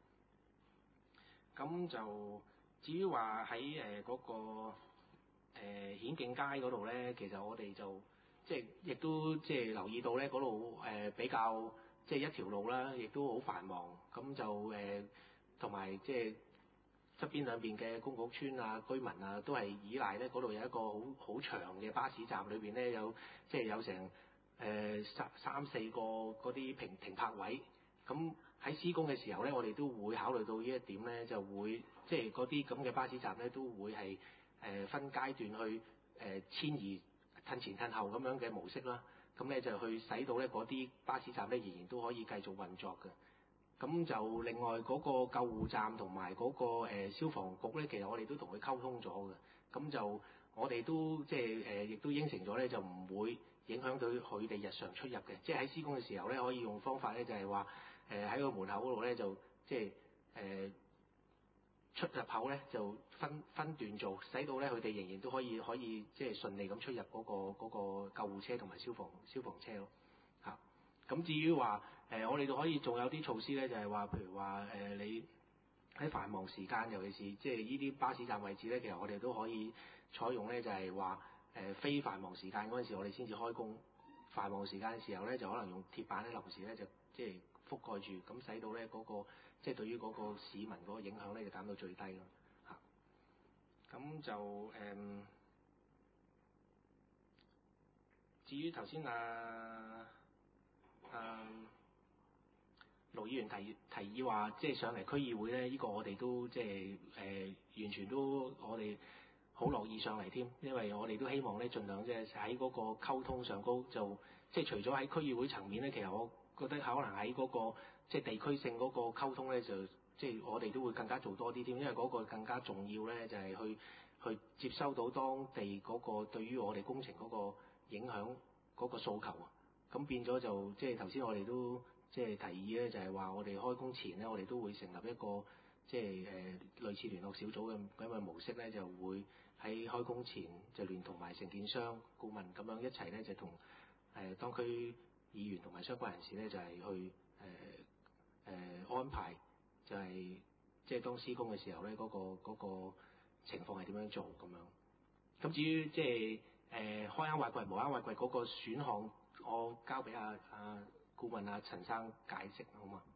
咁就至於話喺誒嗰個誒顯徑街嗰度咧，其實我哋就即係亦都即係留意到咧，嗰度誒比較。即係一條路啦，亦都好繁忙，咁就誒同埋即係側邊兩邊嘅公共屋邨啊、居民啊，都係依賴咧嗰度有一個好好長嘅巴士站，裏邊咧有即係有成誒三三四個嗰啲停停泊位，咁喺施工嘅時候咧，我哋都會考慮到呢一點咧，就會即係嗰啲咁嘅巴士站咧，都會係誒、呃、分階段去誒、呃、遷移褪前褪後咁樣嘅模式啦。咁咧就去使到咧嗰啲巴士站咧仍然都可以繼續運作嘅。咁就另外嗰個救護站同埋嗰個、呃、消防局咧，其實我哋都同佢溝通咗嘅。咁就我哋都即係誒，亦都應承咗咧，就唔會影響到佢哋日常出入嘅。即係喺施工嘅時候咧，可以用方法咧，就係話誒喺個門口嗰度咧，就即係誒出入口咧就分分段做，使到咧佢哋仍然都可以可以即係順利咁出入嗰個嗰個救護車同埋消防消防車咯。嚇，咁至於話誒，我哋都可以仲有啲措施咧，就係話譬如話誒你喺繁忙時間，尤其是即係呢啲巴士站位置咧，其實我哋都可以採用咧，就係話誒非繁忙時間嗰陣時，我哋先至開工；繁忙時間嘅時候咧，就可能用鐵板咧臨時咧就即係覆蓋住，咁使到咧嗰個即係對於嗰個市民嗰個影響咧就減到最低咯。嚇，咁就誒、嗯，至於頭先啊啊盧議員提提議話，即係上嚟區議會咧，呢、呢個我哋都即係誒、呃、完全都我哋好樂意上嚟添，因為我哋都希望咧，盡量即係喺嗰個溝通上高，就即係除咗喺區議會層面咧，其實我覺得可能喺嗰、嗰個即係地區性嗰個溝通咧，就即係我哋都會更加做多啲添，因為嗰個更加重要咧，就係去去接收到當地嗰個對於我哋工程嗰個影響嗰個訴求啊，咁變咗就即係頭先我哋都。即係提議咧，就係話我哋開工前咧，我哋都會成立一個即係誒、呃、類似聯絡小組嘅咁嘅模式咧，就會喺開工前就聯同埋承建商顧問咁樣一齊咧，就同誒、呃、當區議員同埋相關人士咧，就係、是、去誒誒、呃呃、安排，就係即係當施工嘅時候咧，嗰、那個那個情況係點樣做咁樣。咁至於即係誒開坑挖掘、無坑挖掘嗰個選項，我交俾阿阿顧問阿陳生解釋好嘛？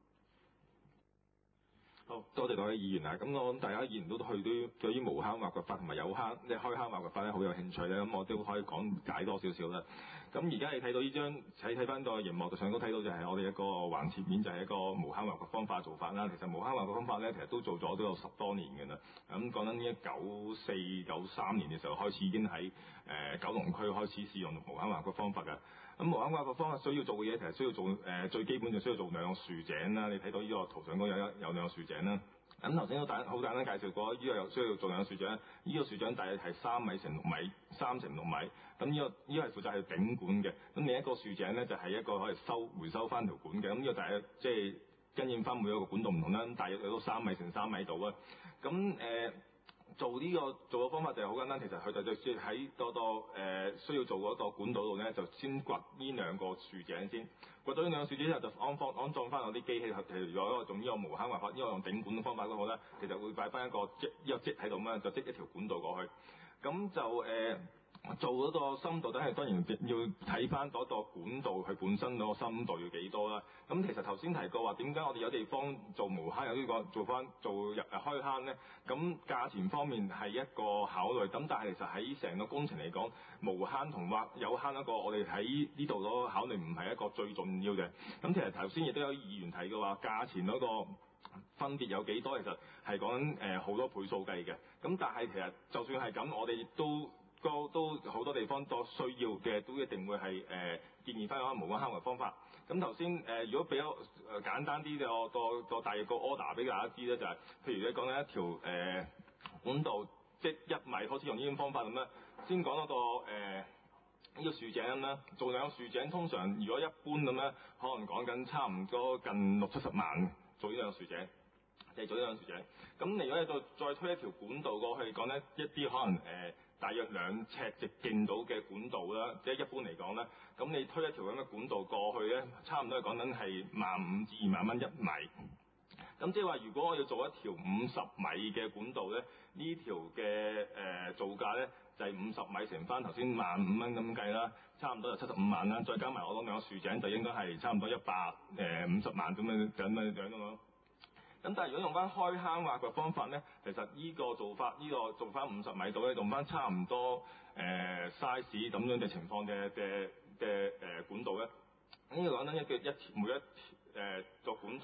好多謝各位議員啊！咁我諗大家議員都去到對於無坑挖掘法同埋有坑即係開坑挖掘法咧好有興趣咧，咁我都可以講解多少少啦。咁而家你睇到呢張睇睇翻個熒幕上都睇到就係我哋一個橫切面就係一個無坑挖掘方法做法啦。其實無坑挖掘方法咧其實都做咗都有十多年嘅啦。咁講緊呢一九四九三年嘅時候開始已經喺誒、呃、九龍區開始使用無坑挖掘方法㗎。咁無坑挖掘方法需要做嘅嘢其實需要做誒、呃、最基本就需要做兩個豎井啦。你睇到呢個圖上嗰有一有兩個豎井啦。咁頭先都簡好簡單介紹過，呢、這個又需要做兩個豎井。呢、這個豎井大約係三米乘六米，三乘六米。咁呢、這個呢、這個係負責係頂管嘅。咁另一個豎井咧就係、是、一個可以收回收翻條管嘅。咁呢個大約即係跟應翻每一個管道唔同啦。咁大約有到三米乘三米度啊。咁誒。呃做呢、這個做嘅方法就係好簡單，其實佢就就先喺嗰個誒需要做嗰個管道度咧，就先掘呢兩個豎井先，掘到呢兩個豎井之後就安放安裝翻我啲機器，譬如如果用呢個無坑挖法，呢個用頂管嘅方法都好啦，其實會擺翻一個積呢個積喺度咁就積一條管道過去，咁就誒。呃做嗰個深度，等係當然要睇翻嗰個管道佢本身嗰個深度要幾多啦。咁其實頭先提過話，點解我哋有地方做無坑，有呢個做翻做入開坑咧？咁價錢方面係一個考慮。咁但係其實喺成個工程嚟講，無坑同挖有坑一個，我哋喺呢度嗰個考慮唔係一個最重要嘅。咁其實頭先亦都有議員提過話，價錢嗰個分別有幾多？其實係講緊誒好多倍數計嘅。咁但係其實就算係咁，我哋亦都。都都好多地方都需要嘅，都一定會係誒、呃、建議翻嗰個無坑嘅方法。咁頭先誒，如果比較誒、呃、簡單啲嘅，我個個大約個 order 俾大家知咧，就係、是、譬如你講緊一條誒、呃、管道，即一米開始用呢種方法咁咧，先講嗰個誒呢、呃這個豎井咁啦，做兩個豎井，通常如果一般咁咧，可能講緊差唔多近六七十萬做呢兩個豎井。就係做呢兩個豎井。咁如果你再再推一條管道過去講咧，一啲可能誒。呃大約兩尺直徑到嘅管道啦，即係一般嚟講咧，咁你推一條咁嘅管道過去咧，差唔多係講緊係萬五至二萬蚊一米。咁即係話，如果我要做一條五十米嘅管道咧，呢條嘅誒、呃、造價咧就係五十米乘翻頭先萬五蚊咁計啦，差唔多就七十五萬啦。再加埋我講兩個豎井，就應該係差唔多一百誒五十萬咁樣咁樣樣咯。咁但係如果用翻開坑挖掘方法咧，其實呢個做法，呢、呢個做翻五十米度咧，用翻差唔多誒、呃、size 咁樣嘅情況嘅嘅嘅誒管道咧，咁要講緊一嘅一條每一誒個、呃、管道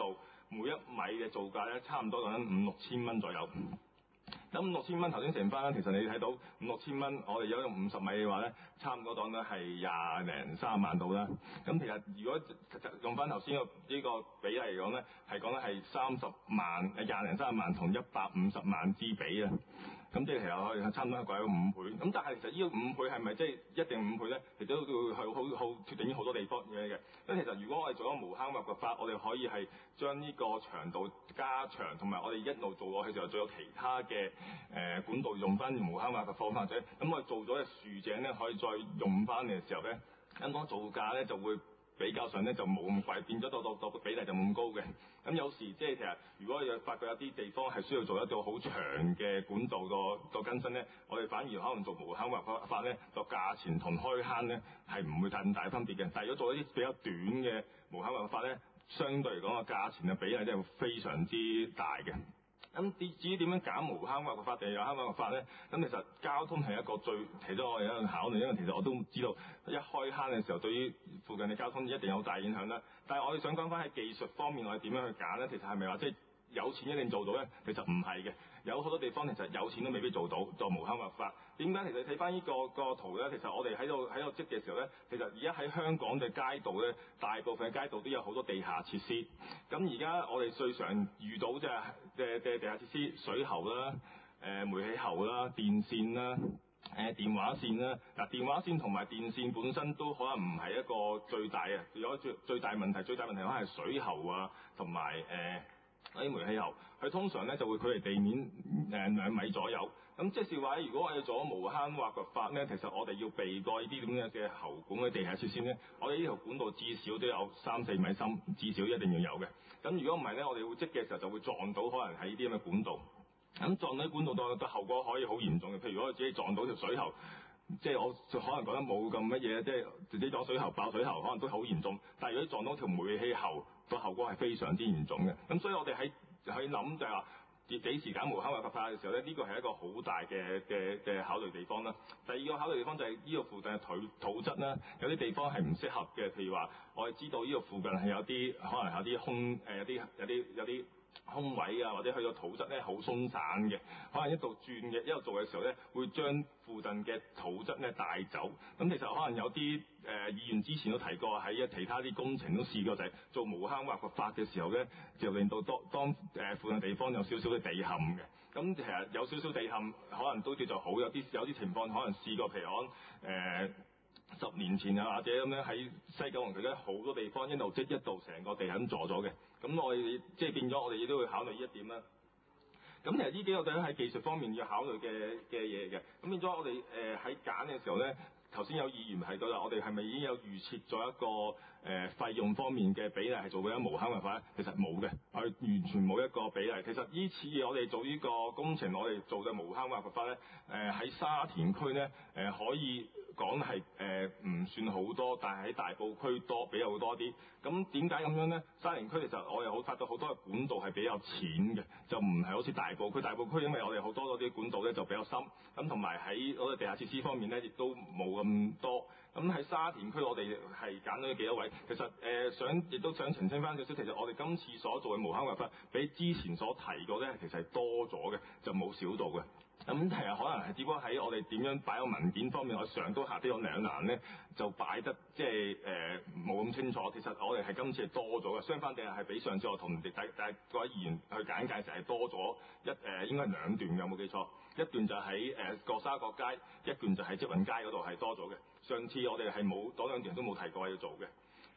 每一米嘅造價咧，差唔多講緊五六千蚊左右。咁五六千蚊頭先乘翻啦，其實你睇到五六千蚊，我哋有用五十米嘅話咧，差唔多講緊係廿零三十萬度啦。咁其實如果用翻頭先個呢個比例嚟講咧，係講緊係三十萬誒廿零三十萬同一百五十萬之比啊。咁即係其實可以差唔多係貴咗五倍。咁但係其實呢個五倍係咪即係一定五倍咧？其實都會係好好決定於好多地方嘅嘅。咁其實如果我哋做一個無坑挖掘法，我哋可以係將呢個長度加長，同埋我哋一路做落去就仲有其他嘅誒、呃、管道用翻無坑挖掘方法啫。咁我哋做咗嘅豎井咧，可以再用翻嘅時候咧，咁講造價咧就會比較上咧就冇咁貴，變咗到到到比例就冇咁高嘅。咁有時即係其實，如果有發覺有啲地方係需要做一個好長嘅管道個個更新咧，我哋反而可能做無坑挖掘法咧，個價錢同開坑咧係唔會太咁大分別嘅。但係如果做一啲比較短嘅無坑挖掘法咧，相對嚟講個價錢嘅比例真係非常之大嘅。咁至於點樣揀無坑挖掘法定有坑挖掘法咧？咁其實交通係一個最其中我哋一個考慮，因為其實我都知道一開坑嘅時候，對於附近嘅交通一定有好大影響啦。但係我哋想講翻喺技術方面，我哋點樣去揀咧？其實係咪話即係有錢一定做到咧？其實唔係嘅，有好多地方其實有錢都未必做到做無坑挖掘法。點解？其實睇翻呢個個圖咧，其實我哋喺度喺度積嘅時候咧，其實而家喺香港嘅街道咧，大部分嘅街道都有好多地下設施。咁而家我哋最常遇到就係嘅嘅地下設施，水喉啦、誒、呃、煤氣喉啦、電線啦、誒、呃、電話線啦。嗱，電話線同埋電線本身都可能唔係一個最大嘅，有最最大問題，最大問題可能係水喉啊，同埋誒嗰啲煤氣喉，佢通常咧就會距離地面誒兩米左右。咁即是話，如果我哋做咗無坑挖掘法咧，其實我哋要避過呢啲咁樣嘅喉管嘅地下設施咧，我哋呢條管道至少都有三四米深，至少一定要有嘅。咁如果唔係咧，我哋會積嘅時候就會撞到可能喺呢啲咁嘅管道。咁撞到啲管道到嘅後果可以好嚴重嘅，譬如如果我自己撞到條水喉，即係我可能覺得冇咁乜嘢，即係自己撞水喉爆水喉，可能都好嚴重。但係如果撞到條煤氣喉，個後果係非常之嚴重嘅。咁所以我哋喺喺諗就係話，幾時揀無坑挖掘法嘅時候咧，呢個係一個好大嘅嘅嘅考慮地方啦。第二個考慮地方就係呢個附近嘅土土質啦，有啲地方係唔適合嘅，譬如話我哋知道呢個附近係有啲可能有啲空誒有啲有啲有啲空位啊，或者佢個土質咧好鬆散嘅，可能一度轉嘅一路做嘅時候咧，會將附近嘅土質咧帶走。咁其實可能有啲誒、呃、議員之前都提過，喺其他啲工程都試過，就係做無坑挖掘法嘅時候咧，就令到當當誒附近地方有少少嘅地陷嘅。咁其實有少少地陷，可能都叫做好。有啲有啲情況可能試過，譬如講誒。呃十年前啊，或者咁樣喺西九龍區咧，好多地方一路即一度成個地咁坐咗嘅。咁我哋即係變咗，我哋亦都會考慮呢一點啦。咁其實呢幾個都喺技術方面要考慮嘅嘅嘢嘅。咁變咗我哋誒喺揀嘅時候咧，頭先有議員提到啦，我哋係咪已經有預設咗一個誒、呃、費用方面嘅比例係做緊無坑挖掘法咧？其實冇嘅，我哋完全冇一個比例。其實呢次我哋做呢個工程，我哋做嘅無坑挖掘法咧，誒、呃、喺沙田區咧誒、呃、可以講係誒唔算好多，但係喺大埔區多比較多啲。咁點解咁樣咧？沙田區其實我哋好發覺好多嘅管道係比較淺嘅，就唔係好似大埔區。大埔區因為我哋好多嗰啲管道咧就比較深，咁同埋喺嗰個地下設施方面咧亦都冇咁多。咁喺沙田區我哋係揀咗幾多位？其實誒、呃、想亦都想澄清翻少少，其實我哋今次所做嘅無坑挖掘法比之前所提過咧，其實係多咗嘅，就冇少到嘅。咁其實可能係只不過喺我哋點樣擺個文件方面，我上都下都有兩難咧，就擺得即係誒冇咁清楚。其實我哋係今次係多咗嘅，相反地係比上次我同第第各位議員去簡介時係多咗一誒、呃，應該係兩段嘅，有冇記錯？一段就喺誒過沙角街，一段就喺積運街嗰度係多咗嘅。上次我哋係冇嗰兩段都冇提過要做嘅。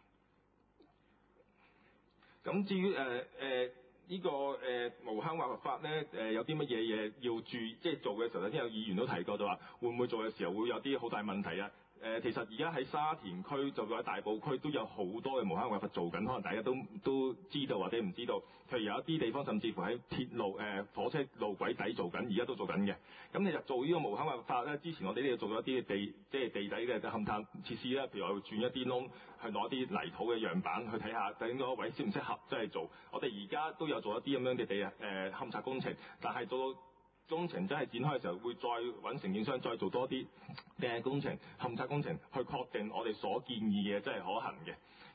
咁至於誒誒。呃呃呢、這個誒、呃、無坑挖掘法咧，誒、呃、有啲乜嘢嘢要注意，即係做嘅時候，頭先有議員都提過，就話會唔會做嘅時候會有啲好大問題啊？誒、呃，其實而家喺沙田區，就喺大埔區都有好多嘅無坑挖掘法做緊，可能大家都都知道或者唔知道。譬如有一啲地方甚至乎喺鐵路誒、呃、火車路軌底做緊，而家都做緊嘅。咁其實做呢個無坑挖掘法咧，之前我哋呢度做咗一啲地，即係地底嘅勘探設施啦。譬如我轉一啲窿，去攞啲泥土嘅樣板去睇下，究竟嗰個位適唔適合即係做。我哋而家都有做一啲咁樣嘅地誒勘察工程，但係做到工程真係展開嘅時候，會再揾承建商再做多啲嘅工程勘察工程，去確定我哋所建議嘅真係可行嘅。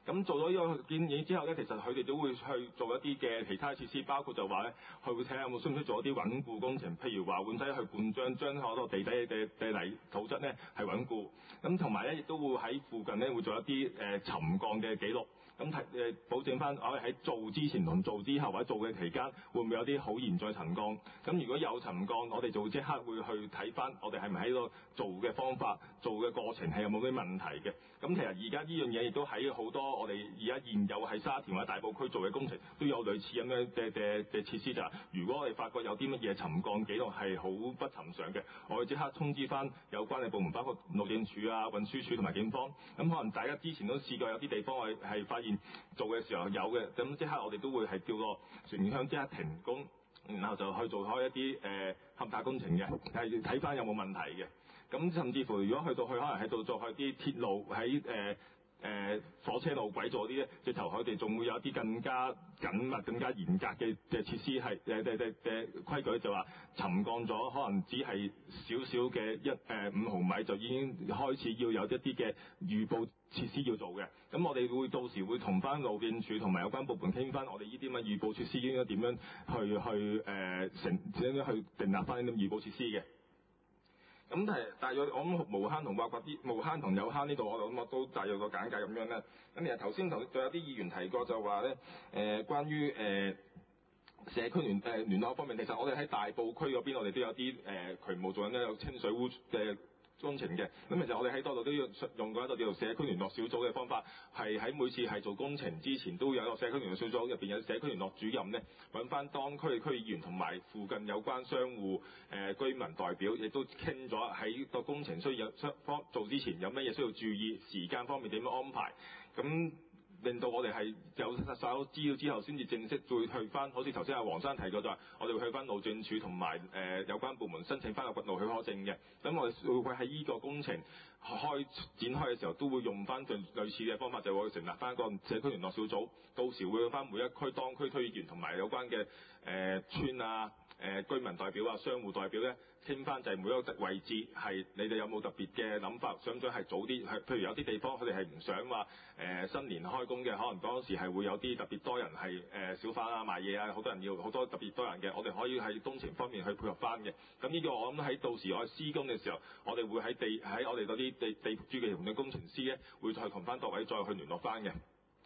咁做咗呢個建議之後咧，其實佢哋都會去做一啲嘅其他設施，包括就話咧，佢會睇下有冇需唔需要做一啲穩固工程，譬如話換劑去灌漿，將嗰個地底嘅地泥土質咧係穩固。咁同埋咧，亦都會喺附近咧會做一啲誒、呃、沉降嘅記錄。咁睇誒保證翻，我哋喺做之前同做之後或者做嘅期間，會唔會有啲好嚴重沉降？咁如果有沉降，我哋就會即刻會去睇翻，我哋係咪喺度做嘅方法、做嘅過程係有冇啲問題嘅？咁其實而家呢樣嘢亦都喺好多我哋而家現有喺沙田或者大埔區做嘅工程都有類似咁樣嘅嘅嘅設施，就係如果我哋發覺有啲乜嘢沉降記錄係好不尋常嘅，我哋即刻通知翻有關嘅部門，包括路政署啊、運輸署同埋警方。咁可能大家之前都試過有啲地方係係發現做嘅時候有嘅，咁即刻我哋都會係叫個船商即刻停工，然後就去做開一啲誒勘察工程嘅，係睇翻有冇問題嘅。咁甚至乎如果去到去可能喺度做開啲鐵路喺誒誒火車路軌做啲咧，直頭佢哋仲會有啲更加緊密、更加嚴格嘅嘅設施係誒嘅嘅嘅規矩，就話沉降咗可能只係少少嘅一誒五毫米就已經開始要有一啲嘅預報設施要做嘅。咁我哋會到時會同翻路政署同埋有關部門傾翻，我哋呢啲咁嘅預報設施應該點樣去去誒、呃、成點樣去訂立翻呢啲預報設施嘅。咁係大約我諗無坑同挖掘啲無坑同有坑呢度，我諗我都大約個簡介咁樣啦。咁其實頭先同仲有啲議員提過就話咧，誒、呃、關於誒、呃、社區聯誒聯絡方面，其實我哋喺大埔區嗰邊，我哋都有啲誒、呃、渠務做緊咧，有清水污嘅工程嘅。咁其實我哋喺多度都要用過一個叫做社區聯絡小組嘅方法，係喺每次係做工程之前都有一個社區聯絡小組，入邊有社區聯絡主任咧，揾翻當區嘅區議員同埋附近有關商戶誒、呃、居民代表，亦都傾咗喺個工程需要雙方做之前有乜嘢需要注意，時間方面點樣安排，咁令到我哋係有曬資料之後，先至正式會去翻，好似頭先阿黃生提過就係，我哋會去翻路政署同埋誒有關部門申請翻個掘路許可證嘅。咁我哋會喺依個工程開展開嘅時候，都會用翻類類似嘅方法，就會成立翻一個社區聯絡小組，到時會用翻每一區當區區議員同埋有關嘅誒、呃、村啊、誒、呃、居民代表啊、商戶代表咧，傾翻就係每一個位置係你哋有冇特別嘅諗法，想唔想係早啲？係譬如有啲地方佢哋係唔想話誒、呃、新年開工嘅，可能當時係會有啲特別多人係誒、呃、小販啊賣嘢啊，好多人要好多特別多人嘅，我哋可以喺工程方面去配合翻嘅。咁呢個我諗喺到時我哋施工嘅時候，我哋會喺地喺我哋嗰啲地地主嘅同嘅工程師咧，會再同翻各位再去聯絡翻嘅。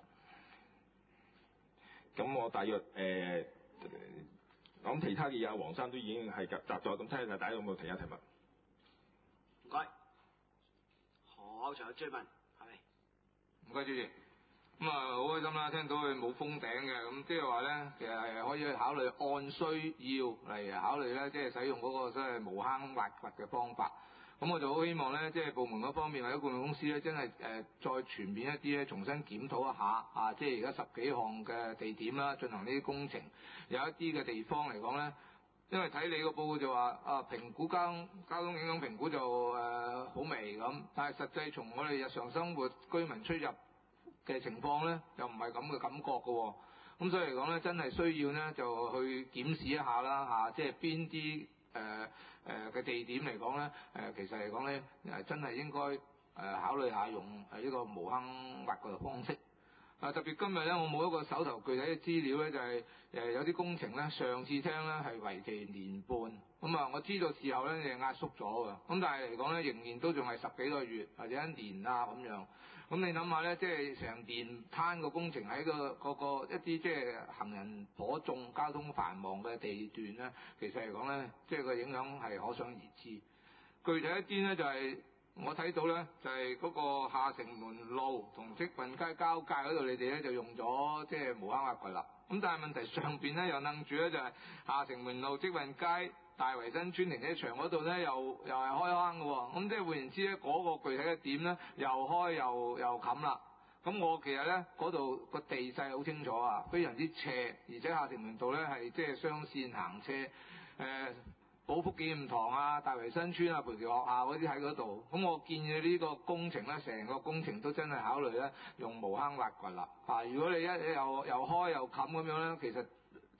咁我大約誒。呃咁其他嘅嘢，黃生都已經係答咗，咁睇下大家有冇其他提問？ 唔該，何口長有追問，係咪？ 唔該，主席。咁啊，好開心啦，聽到佢冇封頂嘅，咁即係話咧，其實係可以去考慮按需要嚟考慮咧，即係使用嗰個所謂無坑挖掘嘅方法。咁我就好希望咧，即係部門嗰方面或者顧問公司咧，真係誒、呃、再全面一啲咧，重新檢討一下啊！即係而家十幾項嘅地點啦，進行呢啲工程，有一啲嘅地方嚟講咧，因為睇你個報告就話啊，評估交通交通影響評估就誒好、呃、微咁，但係實際從我哋日常生活居民出入嘅情況咧，又唔係咁嘅感覺嘅喎。咁所以嚟講咧，真係需要咧就去檢視一下啦嚇、啊，即係邊啲誒誒嘅地點嚟講咧，誒、呃、其實嚟講咧誒真係應該誒、呃、考慮下用誒呢個無坑挖掘嘅方式。啊，特別今日咧，我冇一個手頭具體嘅資料咧，就係、是、誒有啲工程咧，上次聽咧係為期年半，咁、嗯、啊我知道事後咧就壓縮咗㗎，咁但係嚟講咧仍然都仲係十幾個月或者一年啊咁樣。咁你諗下咧，即係成電攤個工程喺個個個一啲即係行人頗眾、交通繁忙嘅地段咧，其實嚟講咧，即係個影響係可想而知。具體一啲咧就係、是。我睇到咧，就係、是、嗰個下城門路同積運街交界嗰度，你哋咧就用咗即係無坑挖掘啦。咁但係問題上邊咧又楞住咧就係下城門路、積運街、大圍新村停車場嗰度咧又又係開坑嘅喎。咁即係換言之咧，嗰、那個具體嘅點咧又開又又冚啦。咁我其實咧嗰度個地勢好清楚啊，非常之斜，而且下城門道咧係即係雙線行車誒。呃寶福紀念堂啊、大圍新村啊、培僑學校嗰啲喺嗰度，咁我建議呢個工程咧，成個工程都真係考慮咧用無坑挖掘啦。啊，如果你一又又開又冚咁樣咧，其實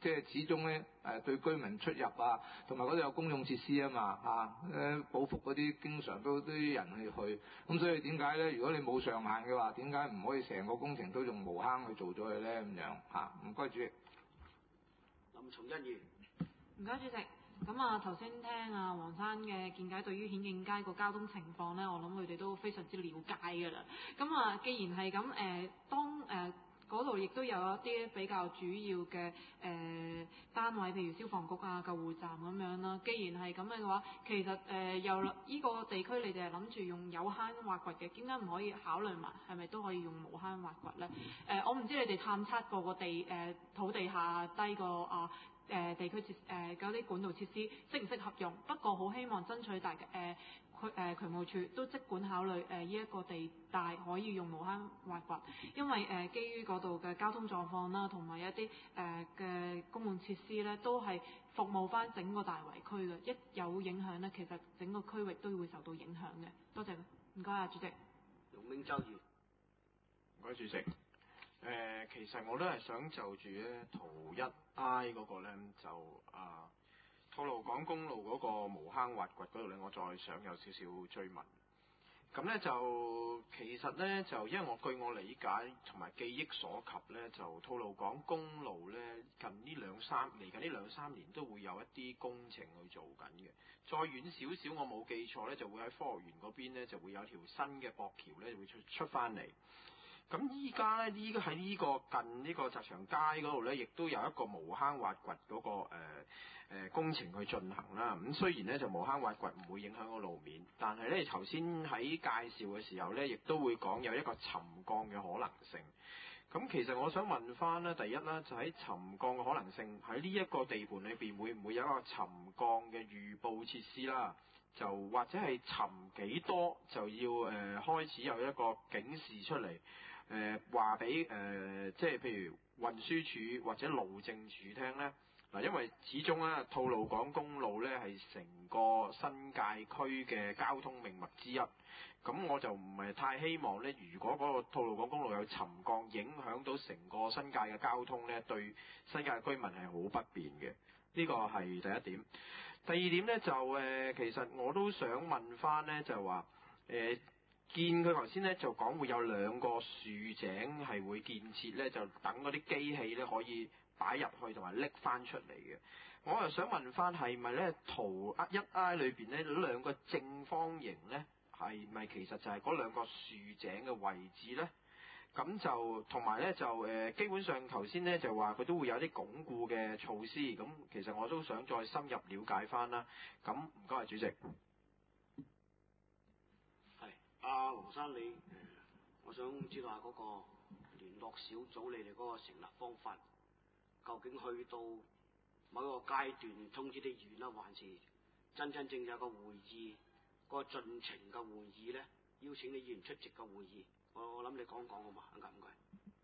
即係始終咧誒對居民出入啊，同埋嗰度有公用設施啊嘛嚇，誒寶福嗰啲經常都都啲人去去，咁所以點解咧？如果你冇上限嘅話，點解唔可以成個工程都用無坑去做咗佢咧？咁樣嚇，唔該主席。 林松欣議員。 唔該主席。咁啊，頭先聽啊黃生嘅見解，對於顯徑街個交通情況咧，我諗佢哋都非常之了解㗎啦。咁啊，既然係咁，誒、呃，當誒嗰度亦都有一啲比較主要嘅誒、呃、單位，譬如消防局啊、救護站咁樣啦。既然係咁嘅話，其實誒又呢個地區你哋係諗住用有坑挖掘嘅，點解唔可以考慮埋係咪都可以用無坑挖掘咧？誒、呃，我唔知你哋探測過個地誒、呃、土地下低個啊。誒、呃、地區設誒嗰啲管道設施適唔適合用？不過好希望爭取大誒渠誒渠務處都即管考慮誒呢一個地帶可以用無坑挖掘，因為誒、呃、基於嗰度嘅交通狀況啦，同埋一啲誒嘅公共設施咧，都係服務翻整個大圍區嘅。一有影響咧，其實整個區域都會受到影響嘅。多謝，唔該啊，主席。 容明洲議員。 唔該，主席。誒、呃，其實我都係想就住咧圖一 I 嗰個咧，就啊吐露港公路嗰個無坑挖掘嗰度咧，我再想有少少追問。咁咧就其實咧就因為我據我理解同埋記憶所及咧，就吐露港公路咧近呢兩三嚟緊呢兩三年都會有一啲工程去做緊嘅。再遠少少，我冇記錯咧，就會喺科學園嗰邊咧就會有條新嘅駁橋咧會出出翻嚟。咁依家咧，依家喺呢個近呢個澤祥街嗰度咧，亦都有一個無坑挖掘嗰、嗰個誒、呃呃、工程去進行啦。咁雖然咧就無坑挖掘唔會影響個路面，但係咧頭先喺介紹嘅時候咧，亦都會講有一個沉降嘅可能性。咁其實我想問翻咧，第一啦，就喺沉降嘅可能性喺呢一個地盤裏邊，會唔會有一個沉降嘅預報設施啦？就或者係沉幾多就要誒、呃、開始有一個警示出嚟。誒話俾誒即係譬如運輸署或者路政署聽咧，嗱，因為始終咧吐露港公路咧係成個新界區嘅交通命脈之一，咁我就唔係太希望咧，如果嗰個吐露港公路有沉降，影響到成個新界嘅交通咧，對新界居民係好不便嘅。呢個係第一點。第二點咧就誒、呃，其實我都想問翻咧，就話誒。呃見佢頭先咧就講會有兩個豎井係會建設咧，就等嗰啲機器咧可以擺入去同埋拎翻出嚟嘅。我又想問翻係咪咧圖一 I 裏邊咧兩個正方形咧係咪其實就係嗰兩個豎井嘅位置咧？咁就同埋咧就誒、呃、基本上頭先咧就話佢都會有啲鞏固嘅措施，咁其實我都想再深入了解翻啦。咁唔該，主席。 阿黃生，你、呃、我想知道下嗰個聯絡小組，你哋嗰個成立方法，究竟去到某一個階段通知啲議員啦，還是真真正正有個會議，嗰、嗰個進程嘅會議咧，邀請啲議員出席嘅會議？我我諗你講講好嘛？唔該唔該。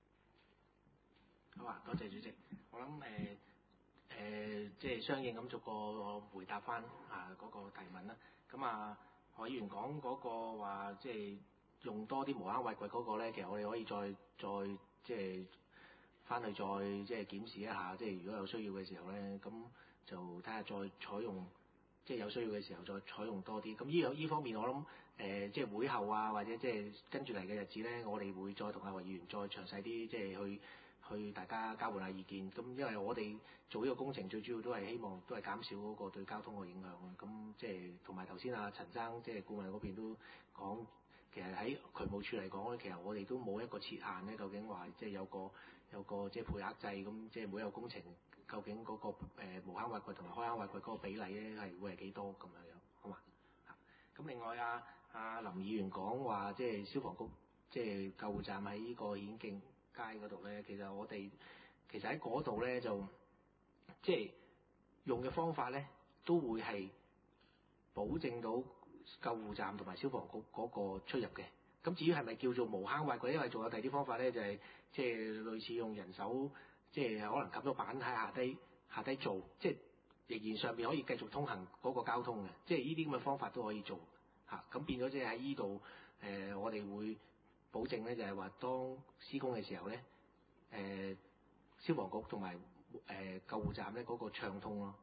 好啊，多謝主席。我諗誒誒，即係相應咁逐個回答翻啊嗰、嗰個提問啦。咁啊。何議員講嗰個話，即係用多啲無坑挖掘嗰個咧，其實我哋可以再再即係翻去再即係檢視一下，即係如果有需要嘅時候咧，咁就睇下再採用，即係有需要嘅時候再採用多啲。咁呢樣呢方面我諗誒、呃，即係會後啊，或者即係跟住嚟嘅日子咧，我哋會再同阿何議員再詳細啲，即係去。去大家交換下意見，咁因為我哋做呢個工程最主要都係希望都係減少嗰個對交通嘅影響啊。咁即係同埋頭先阿陳生即係顧問嗰邊都講，其實喺渠務處嚟講咧，其實我哋都冇一個設限咧。究竟話即係有個有個即係配額制咁，即係每一個工程究竟嗰個誒無坑挖掘同埋開坑挖掘嗰個比例咧係會係幾多咁樣樣，好嘛？咁另外啊，阿林議員講話即係消防局即係救護站喺呢個顯徑街嗰度咧，其實我哋其實喺嗰度咧就即係用嘅方法咧，都會係保證到救護站同埋消防局嗰個出入嘅。咁至於係咪叫做無坑挖掘，因為仲有第二啲方法咧，就係即係類似用人手，即係可能冚咗板喺下低下低做，即係仍然上邊可以繼續通行嗰個交通嘅。即係呢啲咁嘅方法都可以做嚇。咁變咗即係喺呢度誒，我哋會保證咧就係話，當施工嘅時候咧，誒、呃、消防局同埋誒救護站咧嗰個暢通咯。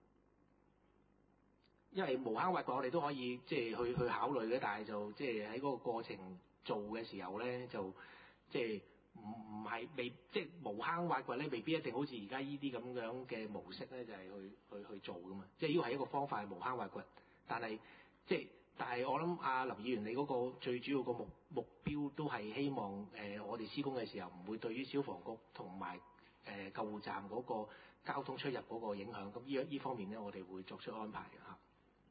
因為無坑挖掘我哋都可以即係去去考慮嘅，但係就即係喺嗰個過程做嘅時候咧，就即係唔唔係未即係無坑挖掘咧，未必一定好似而家呢啲咁樣嘅模式咧，就係、是、去去去做噶嘛。即係呢個係一個方法係無坑挖掘，但係即係但係我諗阿林議員你嗰個最主要個目目標都係希望誒、呃、我哋施工嘅時候唔會對於消防局同埋誒救護站嗰個交通出入嗰個影響。咁呢呢方面咧，我哋會作出安排嘅嚇。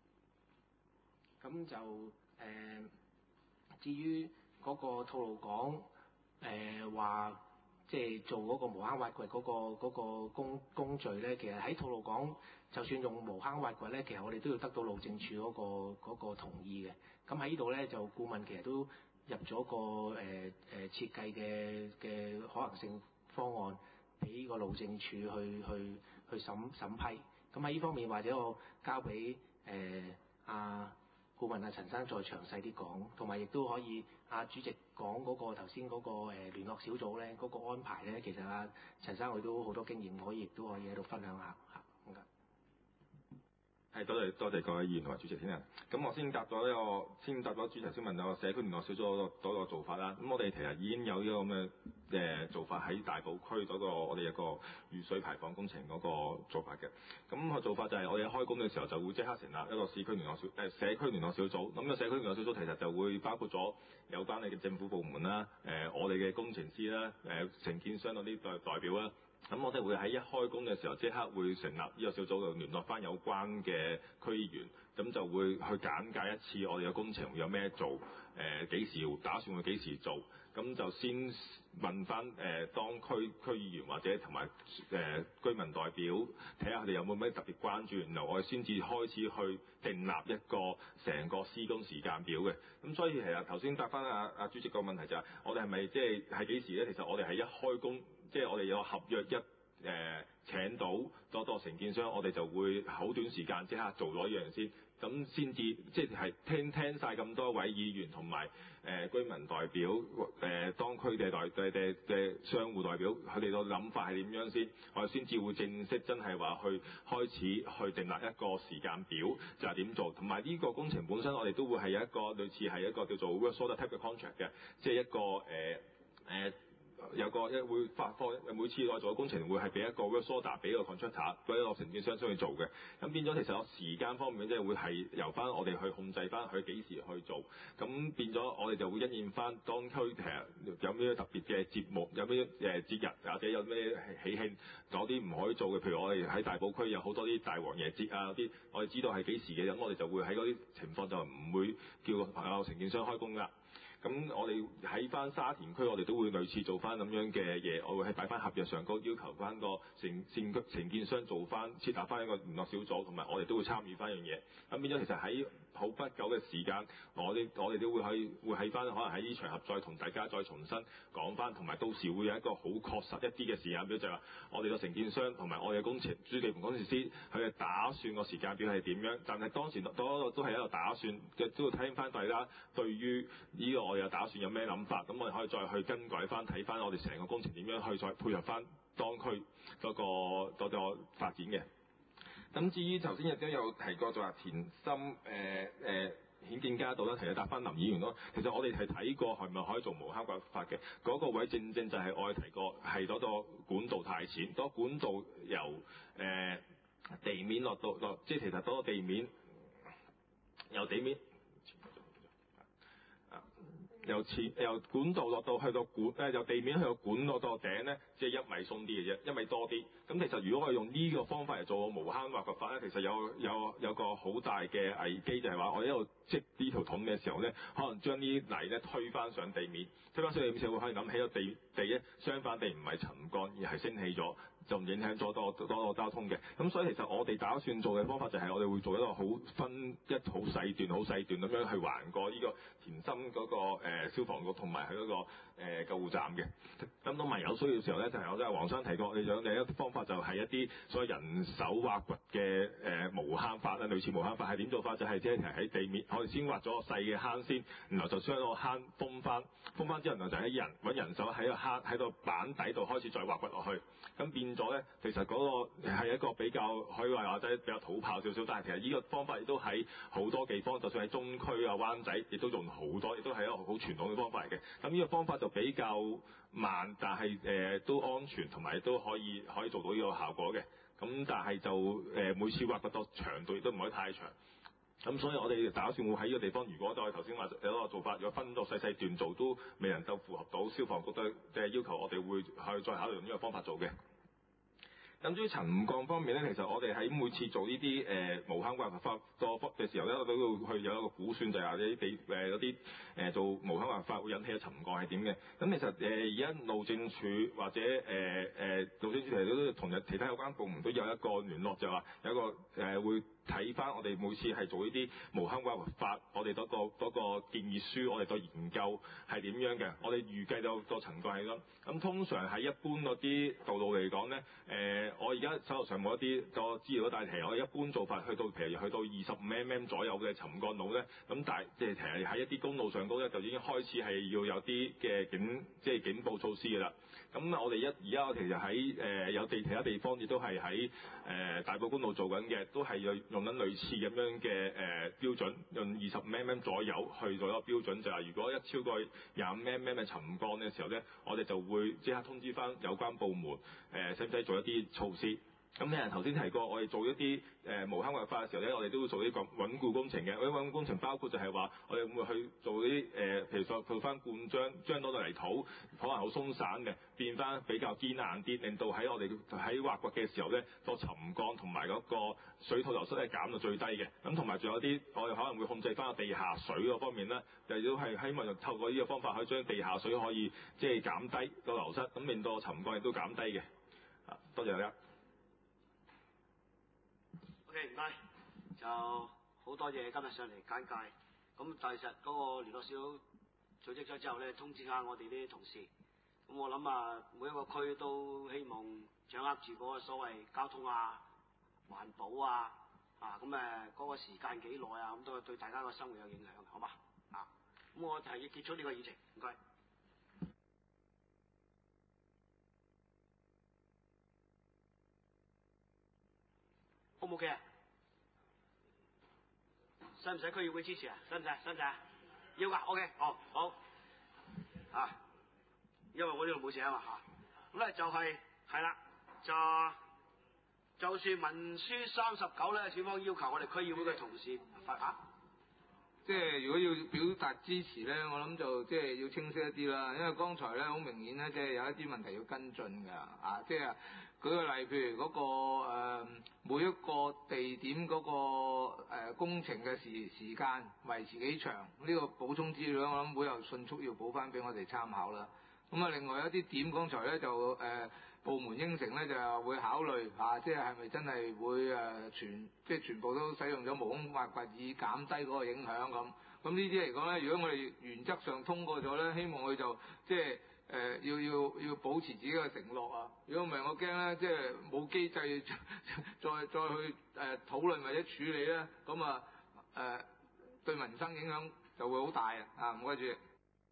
咁就誒、呃，至於嗰個吐露港誒話，即係做嗰個無坑挖掘嗰、嗰個嗰、嗰個工工序咧，其實喺吐露港就算用無坑挖掘咧，其實我哋都要得到路政署嗰、嗰個嗰個同意嘅。咁喺呢度咧，就顧問其實都入咗個誒誒、呃、設計嘅嘅可行性方案俾個路政署去去去審審批。咁喺呢方面，或者我交俾誒阿顧問啊陳生再詳細啲講，同埋亦都可以阿主席講嗰個頭先嗰個誒聯絡小組咧嗰個安排咧，其實阿陳生佢都好多經驗，可以亦都可以喺度分享下嚇。咁係多謝多謝各位議員同埋主席先啊。咁我先答咗呢個，先答咗主席先問咗社區聯絡小組嗰個嗰個做法啦。咁我哋其實已經有呢個咁嘅誒做法喺大埔區嗰個我哋一個雨水排放工程嗰個做法嘅。咁個做法就係我哋開工嘅時候就會即刻成立一個市區聯絡小誒社區聯絡小組。咁個社區聯絡小組其實就會包括咗有關嘅政府部門啦、誒我哋嘅工程師啦、誒承建商嗰啲代代表啦。咁我哋會喺一開工嘅時候即刻會成立呢個小組，就聯絡翻有關嘅區議員，咁就會去簡介一次我哋嘅工程會有咩做，誒幾時打算會幾時做，咁就先問翻誒、呃、當區區議員或者同埋誒居民代表睇下佢哋有冇咩特別關注，然後我哋先至開始去訂立一個成個施工時間表嘅。咁所以其實頭先答翻阿阿主席個問題就係、是、我哋係咪即係係幾時咧？其實我哋係一開工。即係我哋有合約一誒、呃、請到多多承建商，我哋就會好短時間即刻做咗一樣先，咁先至即係聽聽曬咁多位議員同埋誒居民代表誒、呃、當區嘅代嘅嘅嘅商戶代表，佢哋個諗法係點樣先，我哋先至會正式真係話去開始去訂立一個時間表，就係、是、點做，同埋呢個工程本身我哋都會係有一個類似係一個叫做 work order type 嘅 contract 嘅，即係一個誒誒。呃呃有個一會發放，每次我做嘅工程會係俾一個 work order 俾個 contractor，俾一個承建商去做嘅。咁變咗其實我時間方面即係會係由翻我哋去控制翻佢幾時去做。咁變咗我哋就會因應翻當區其實有咩特別嘅節目，有咩誒節日或者有咩喜慶嗰啲唔可以做嘅。譬如我哋喺大埔區有好多啲大王爺節啊嗰啲，我哋知道係幾時嘅，咁我哋就會喺嗰啲情況就唔會叫朋友承建商開工㗎。咁我哋喺翻沙田區，我哋都會類似做翻咁樣嘅嘢，我會喺擺翻合約上高要求翻個承建承建商做翻設立翻一個聯絡小組，同埋我哋都會參與翻一樣嘢。咁變咗其實喺好不久嘅時間，我哋我哋都會喺會喺翻可能喺呢場合再同大家再重新講翻，同埋到時會有一個好確實一啲嘅時間表，就係話我哋個承建商同埋我哋嘅工程主地盤工程師佢嘅打算個時間表係點樣。但係當時都都係一個打算嘅，都要聽翻大家對於呢個我哋嘅打算有咩諗法，咁我哋可以再去更改翻睇翻我哋成個工程點樣去再配合翻當區嗰個嗰個發展嘅。咁至於頭先亦都有提過，就話田心誒誒顯見街道啦，其實答翻林議員咯。其實我哋係睇過係咪可以做無坑掘法嘅嗰個位，正正就係我哋提過係嗰個管道太淺，嗰個管道由誒、呃、地面落到落，即係其實嗰個地面由地面。由前由管道落到去到管誒、呃、由地面去到管落到頂咧，即係一米鬆啲嘅啫，一米多啲。咁其實如果我哋用呢個方法嚟做個無坑挖掘法咧，其實有有有個好大嘅危機，就係話我一路積呢條桶嘅時候咧，可能將啲泥咧推翻上地面，推翻上地面時候會可以諗起個地地咧，相反地唔係沉降而係升起咗，就唔影響咗多多個交通嘅。咁所以其實我哋打算做嘅方法就係我哋會做一個好分一好細段好細段咁樣去橫過呢個田心嗰、那個、呃、消防局同埋佢嗰個、呃、救護站嘅。咁同埋有需要嘅時候咧，就係、是、我都係黃生提過，我哋有另一方法就係一啲所謂人手挖掘嘅誒、呃、無坑法啦，類似無坑法係點做法？就係即係喺地面，我哋先挖咗個細嘅坑先，然後就將個坑封翻，封翻之後就係人揾人手喺個坑喺個板底度開始再挖掘落去，咁變變咗咧，其實嗰個係一個比較可以話或者比較土炮少少，但係其實呢個方法亦都喺好多地方，就算喺中區啊、灣仔，亦都用好多，亦都係一個好傳統嘅方法嚟嘅。咁呢個方法就比較慢，但係誒、呃、都安全，同埋都可以可以做到呢個效果嘅。咁但係就誒、呃、每次挖掘個長度亦都唔可以太長。咁所以我哋打算會喺呢個地方，如果就係頭先話有一個做法，如果分咗細細段做都未能夠符合到消防局嘅要求，我哋會去再考慮用呢個方法做嘅。咁至於沉降方面咧，其實我哋喺每次做呢啲誒無坑挖掘法嘅時候咧，我都要去有一個估算，就係話啲地誒嗰啲誒做無坑挖掘法會引起嘅沉降係點嘅。咁其實誒而家路政署或者誒誒、呃、路政署其實都同日其他有關部門都有一個聯絡，就係話有一個誒、呃、會睇翻我哋每次係做呢啲無坑挖掘法，我哋嗰、嗰個嗰個建議書，我哋個研究係點樣嘅？我哋預計到個沉降係咁。咁通常喺一般嗰啲道路嚟講咧，誒、呃、我而家手頭上冇一啲個資料，但係其實我一般做法去到譬如去到二十五 mm 左右嘅沉降路咧，咁但係即係其實喺一啲公路上高咧，就已經開始係要有啲嘅警即係警報措施㗎啦。咁我哋一而家其實喺誒、呃、有地其他地方亦都係喺誒大埔公路做緊嘅，都係用用緊類似咁樣嘅誒、呃、標準，用二十五 mm 左右去做一個標準，就係、是、如果一超過廿五 mm 嘅沉降嘅時候咧，我哋就會即刻通知翻有關部門誒，使唔使做一啲措施。咁有人頭先提過，我哋做一啲誒、呃、無坑挖掘法嘅時候咧，我哋都會做啲個穩固工程嘅。嗰啲穩固工程包括就係話，我哋會唔會去做啲誒、呃，譬如說做翻灌漿，將嗰度泥土可能好鬆散嘅，變翻比較堅硬啲，令到喺我哋喺挖掘嘅時候咧，個沉降同埋嗰個水土流失咧減到最低嘅。咁同埋仲有啲，我哋可能會控制翻個地下水嗰方面啦，就都係希望透過呢個方法，可以將地下水可以即係減低個流失，咁令到沉降亦都減低嘅。啊，多謝大家。 OK， 唔該，就好多謝今日上嚟簡介。咁第日嗰個聯絡小組組織咗之後咧，通知下我哋啲同事。咁我諗啊，每一個區都希望掌握住嗰個所謂交通啊、環保啊，啊咁誒嗰個時間幾耐啊，咁都係對大家個生活有影響，好嘛？啊，咁我提議結束呢個議程，唔該。O 唔 OK 啊？使唔使區議會支持啊？使唔使？使唔使啊？要㗎 ，OK，哦，好，啊，因為我呢度冇寫啊嘛嚇，咁咧就係係啦，就就算文書三十九咧，署方要求我哋區議會嘅同事發啊。 即係如果要表達支持咧，我諗就即係要清晰一啲啦，因為剛才咧好明顯咧，即係有一啲問題要跟進㗎，啊，即係舉個例，譬如嗰個誒每一個地點嗰個誒工程嘅時時間維持幾長，呢個補充資料我諗會有迅速要補翻俾我哋參考啦。咁啊，另外一啲點，剛才咧就誒部門應承咧就係會考慮啊，即係係咪真係會誒全即係全部都使用咗無空挖掘以減低嗰個影響咁。咁呢啲嚟講咧，如果我哋原則上通過咗咧，希望佢就即係誒要要要保持自己嘅承諾啊。如果唔係，我驚咧即係冇機制再再去誒、呃、討論或者處理咧，咁啊誒對民生影響就會好大啊！啊，唔該主席。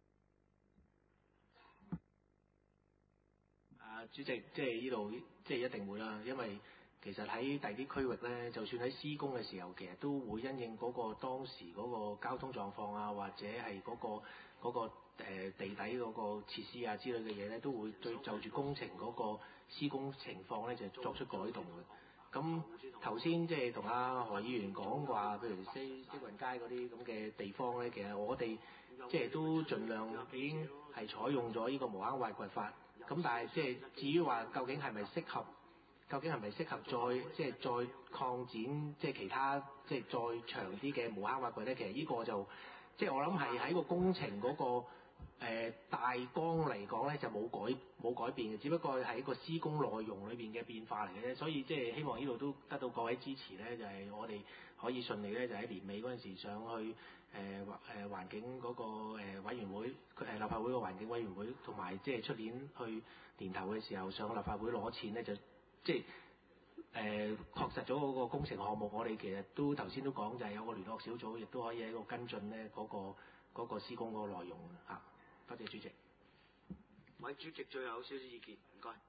啊，主席，即係呢度，即係一定會啦，因為其實喺第啲區域咧，就算喺施工嘅時候，其實都會因應嗰個當時嗰個交通狀況啊，或者係嗰、嗰個嗰、嗰個呃、地底嗰個設施啊之類嘅嘢咧，都會對就住工程嗰個施工情況咧，就作出改動嘅。咁頭先即係同阿何議員講話，譬如西積運街嗰啲咁嘅地方咧，其實我哋即係都盡量已經係採用咗呢個無坑挖掘法。咁但係即係至於話究竟係咪適合，究竟係咪適合再即係再擴展即係其他即係再長啲嘅無坑挖掘咧？其實呢個就即係我諗係喺個工程嗰、嗰個、呃、大綱嚟講咧就冇改冇改變嘅，只不過係一個施工內容裏邊嘅變化嚟嘅啫。所以即係希望呢度都得到各位支持咧，就係、係、我哋可以順利咧就喺年尾嗰陣時上去。誒環誒環境嗰個誒委員會，誒立法會個環境委員會，同埋即係出年去年頭嘅時候上立法會攞錢咧，就即係誒確實咗嗰個工程項目，我哋其實都頭先都講就係有個聯絡小組，亦都可以喺度跟進咧嗰個嗰個施工嗰個內容嚇。多謝主席。 位主席最後有少少意見，唔該。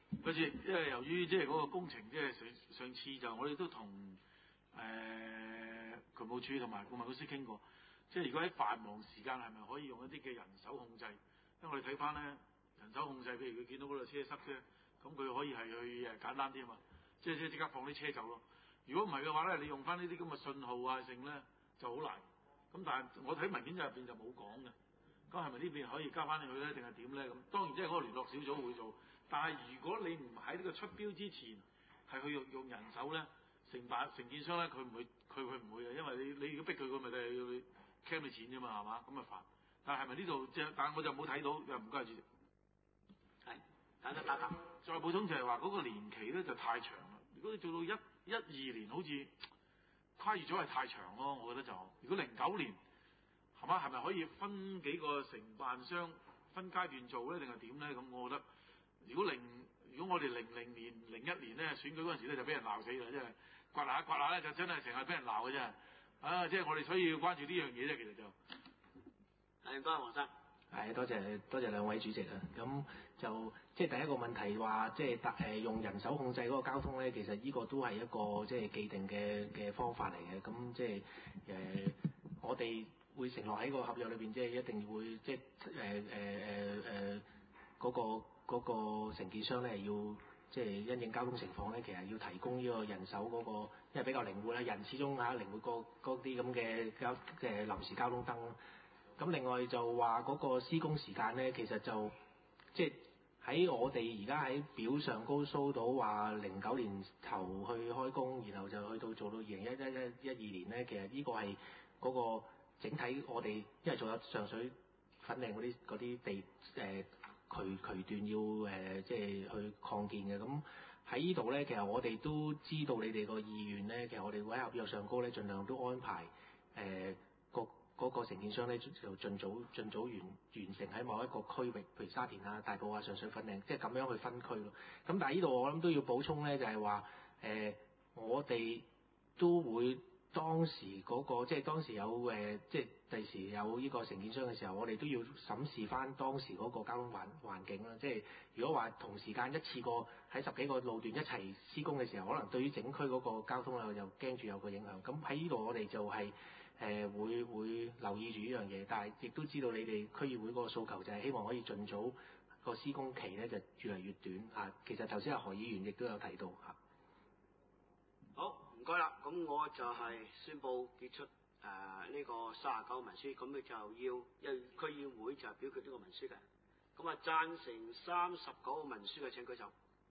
嗰次，因為由於即係嗰個工程，即係上上次就我哋都同誒渠務署同埋顧問公司傾過，即係如果喺繁忙時間係咪可以用一啲嘅人手控制？因為我哋睇翻咧人手控制，譬如佢見到嗰度車塞啫，咁佢可以係去誒簡單啲啊嘛，即係即係即刻放啲車走咯。如果唔係嘅話咧，你用翻呢啲咁嘅信號啊剩咧就好難。咁但係我睇文件入邊就冇講嘅。咁係咪呢邊可以加翻去咧，定係點咧？咁當然即係嗰個聯絡小組會做，但係如果你唔喺呢個出標之前係去用用人手咧，承辦承建商咧佢唔會佢佢唔會嘅，因為你你如果逼佢，佢咪就係要你 claim 你錢啫嘛，係嘛？咁咪煩。但係係咪呢度即係？但係我就冇睇到，又唔該主席。 係，等等打答。 再補充就係話嗰個年期咧就太長啦。如果你做到一一二年，好似跨越咗係太長咯，我覺得就。如果零九年。係嘛？係咪可以分幾個承辦商分階段做咧，定係點咧？咁我覺得，如果零，如果我哋零零年、零一年咧選舉嗰陣時咧，就俾人鬧死啦！即係刮下刮下咧，就真係成日俾人鬧嘅啫。啊，即係我哋所以要關注呢樣嘢啫，其實就。係，唔該，黃生。 係，多謝多謝兩位主席啊。咁就即係第一個問題話，即係誒用人手控制嗰個交通咧，其實呢個都係一個即係既定嘅嘅方法嚟嘅。咁即係誒、呃，我哋會承諾喺個合約裏邊，即係一定會即係誒誒誒誒嗰個嗰個承建商咧，要即係因應交通情況咧，其實要提供呢個人手嗰個，因為比較靈活啦，人始終嚇靈活過嗰啲咁嘅交即係臨時交通燈咯。咁另外就話嗰個施工時間咧，其實就即係喺我哋而家喺表上高 show 到話零九年頭去開工，然後就去到做到二零一一一一二年咧，其實呢個係嗰個整體我哋因為仲有上水粉嶺嗰啲嗰啲地誒、呃、渠渠段要誒、呃、即係去擴建嘅。咁喺呢度咧，其實我哋都知道你哋個意願咧，其實我哋會喺合約上高咧，盡量都安排誒、呃、個。嗰個承建商咧就盡早盡早完完成喺某一個區域，譬如沙田啊、大埔啊、上水粉嶺，即係咁樣去分區咯。咁但係呢度我諗都要補充咧，就係話誒，我哋都會當時嗰、嗰個即係當時有誒、呃，即係第時有呢個承建商嘅時候，我哋都要審視翻當時嗰個交通環環境啦。即係如果話同時間一次過喺十幾個路段一齊施工嘅時候，可能對於整區嗰個交通啊又驚住有個影響。咁喺呢度我哋就係、係。誒、呃、會會留意住呢樣嘢，但係亦都知道你哋區議會嗰個訴求就係希望可以盡早個施工期咧就越嚟越短嚇、啊。其實頭先阿何議員亦都有提到嚇。 好，唔該啦，咁我就係宣佈結束誒呢、呃這個三十九個文書，咁你就要因為區議會就係表決呢個文書嘅，咁啊贊成三十九個文書嘅請舉手。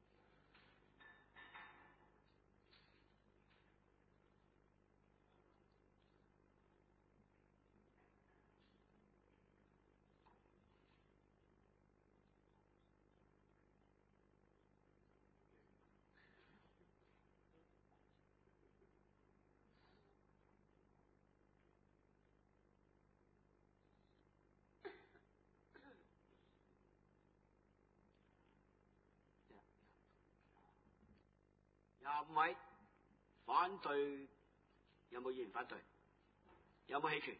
廿五位，反對有冇議員反對？有冇棄權？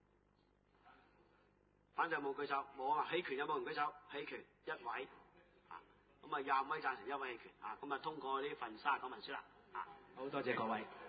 反對冇舉手，冇啊！棄權有冇人舉手？棄權一位，啊，咁啊廿五位贊成，一位棄權，啊，咁啊通過呢份三十九文書啦，啊， 好多謝各位。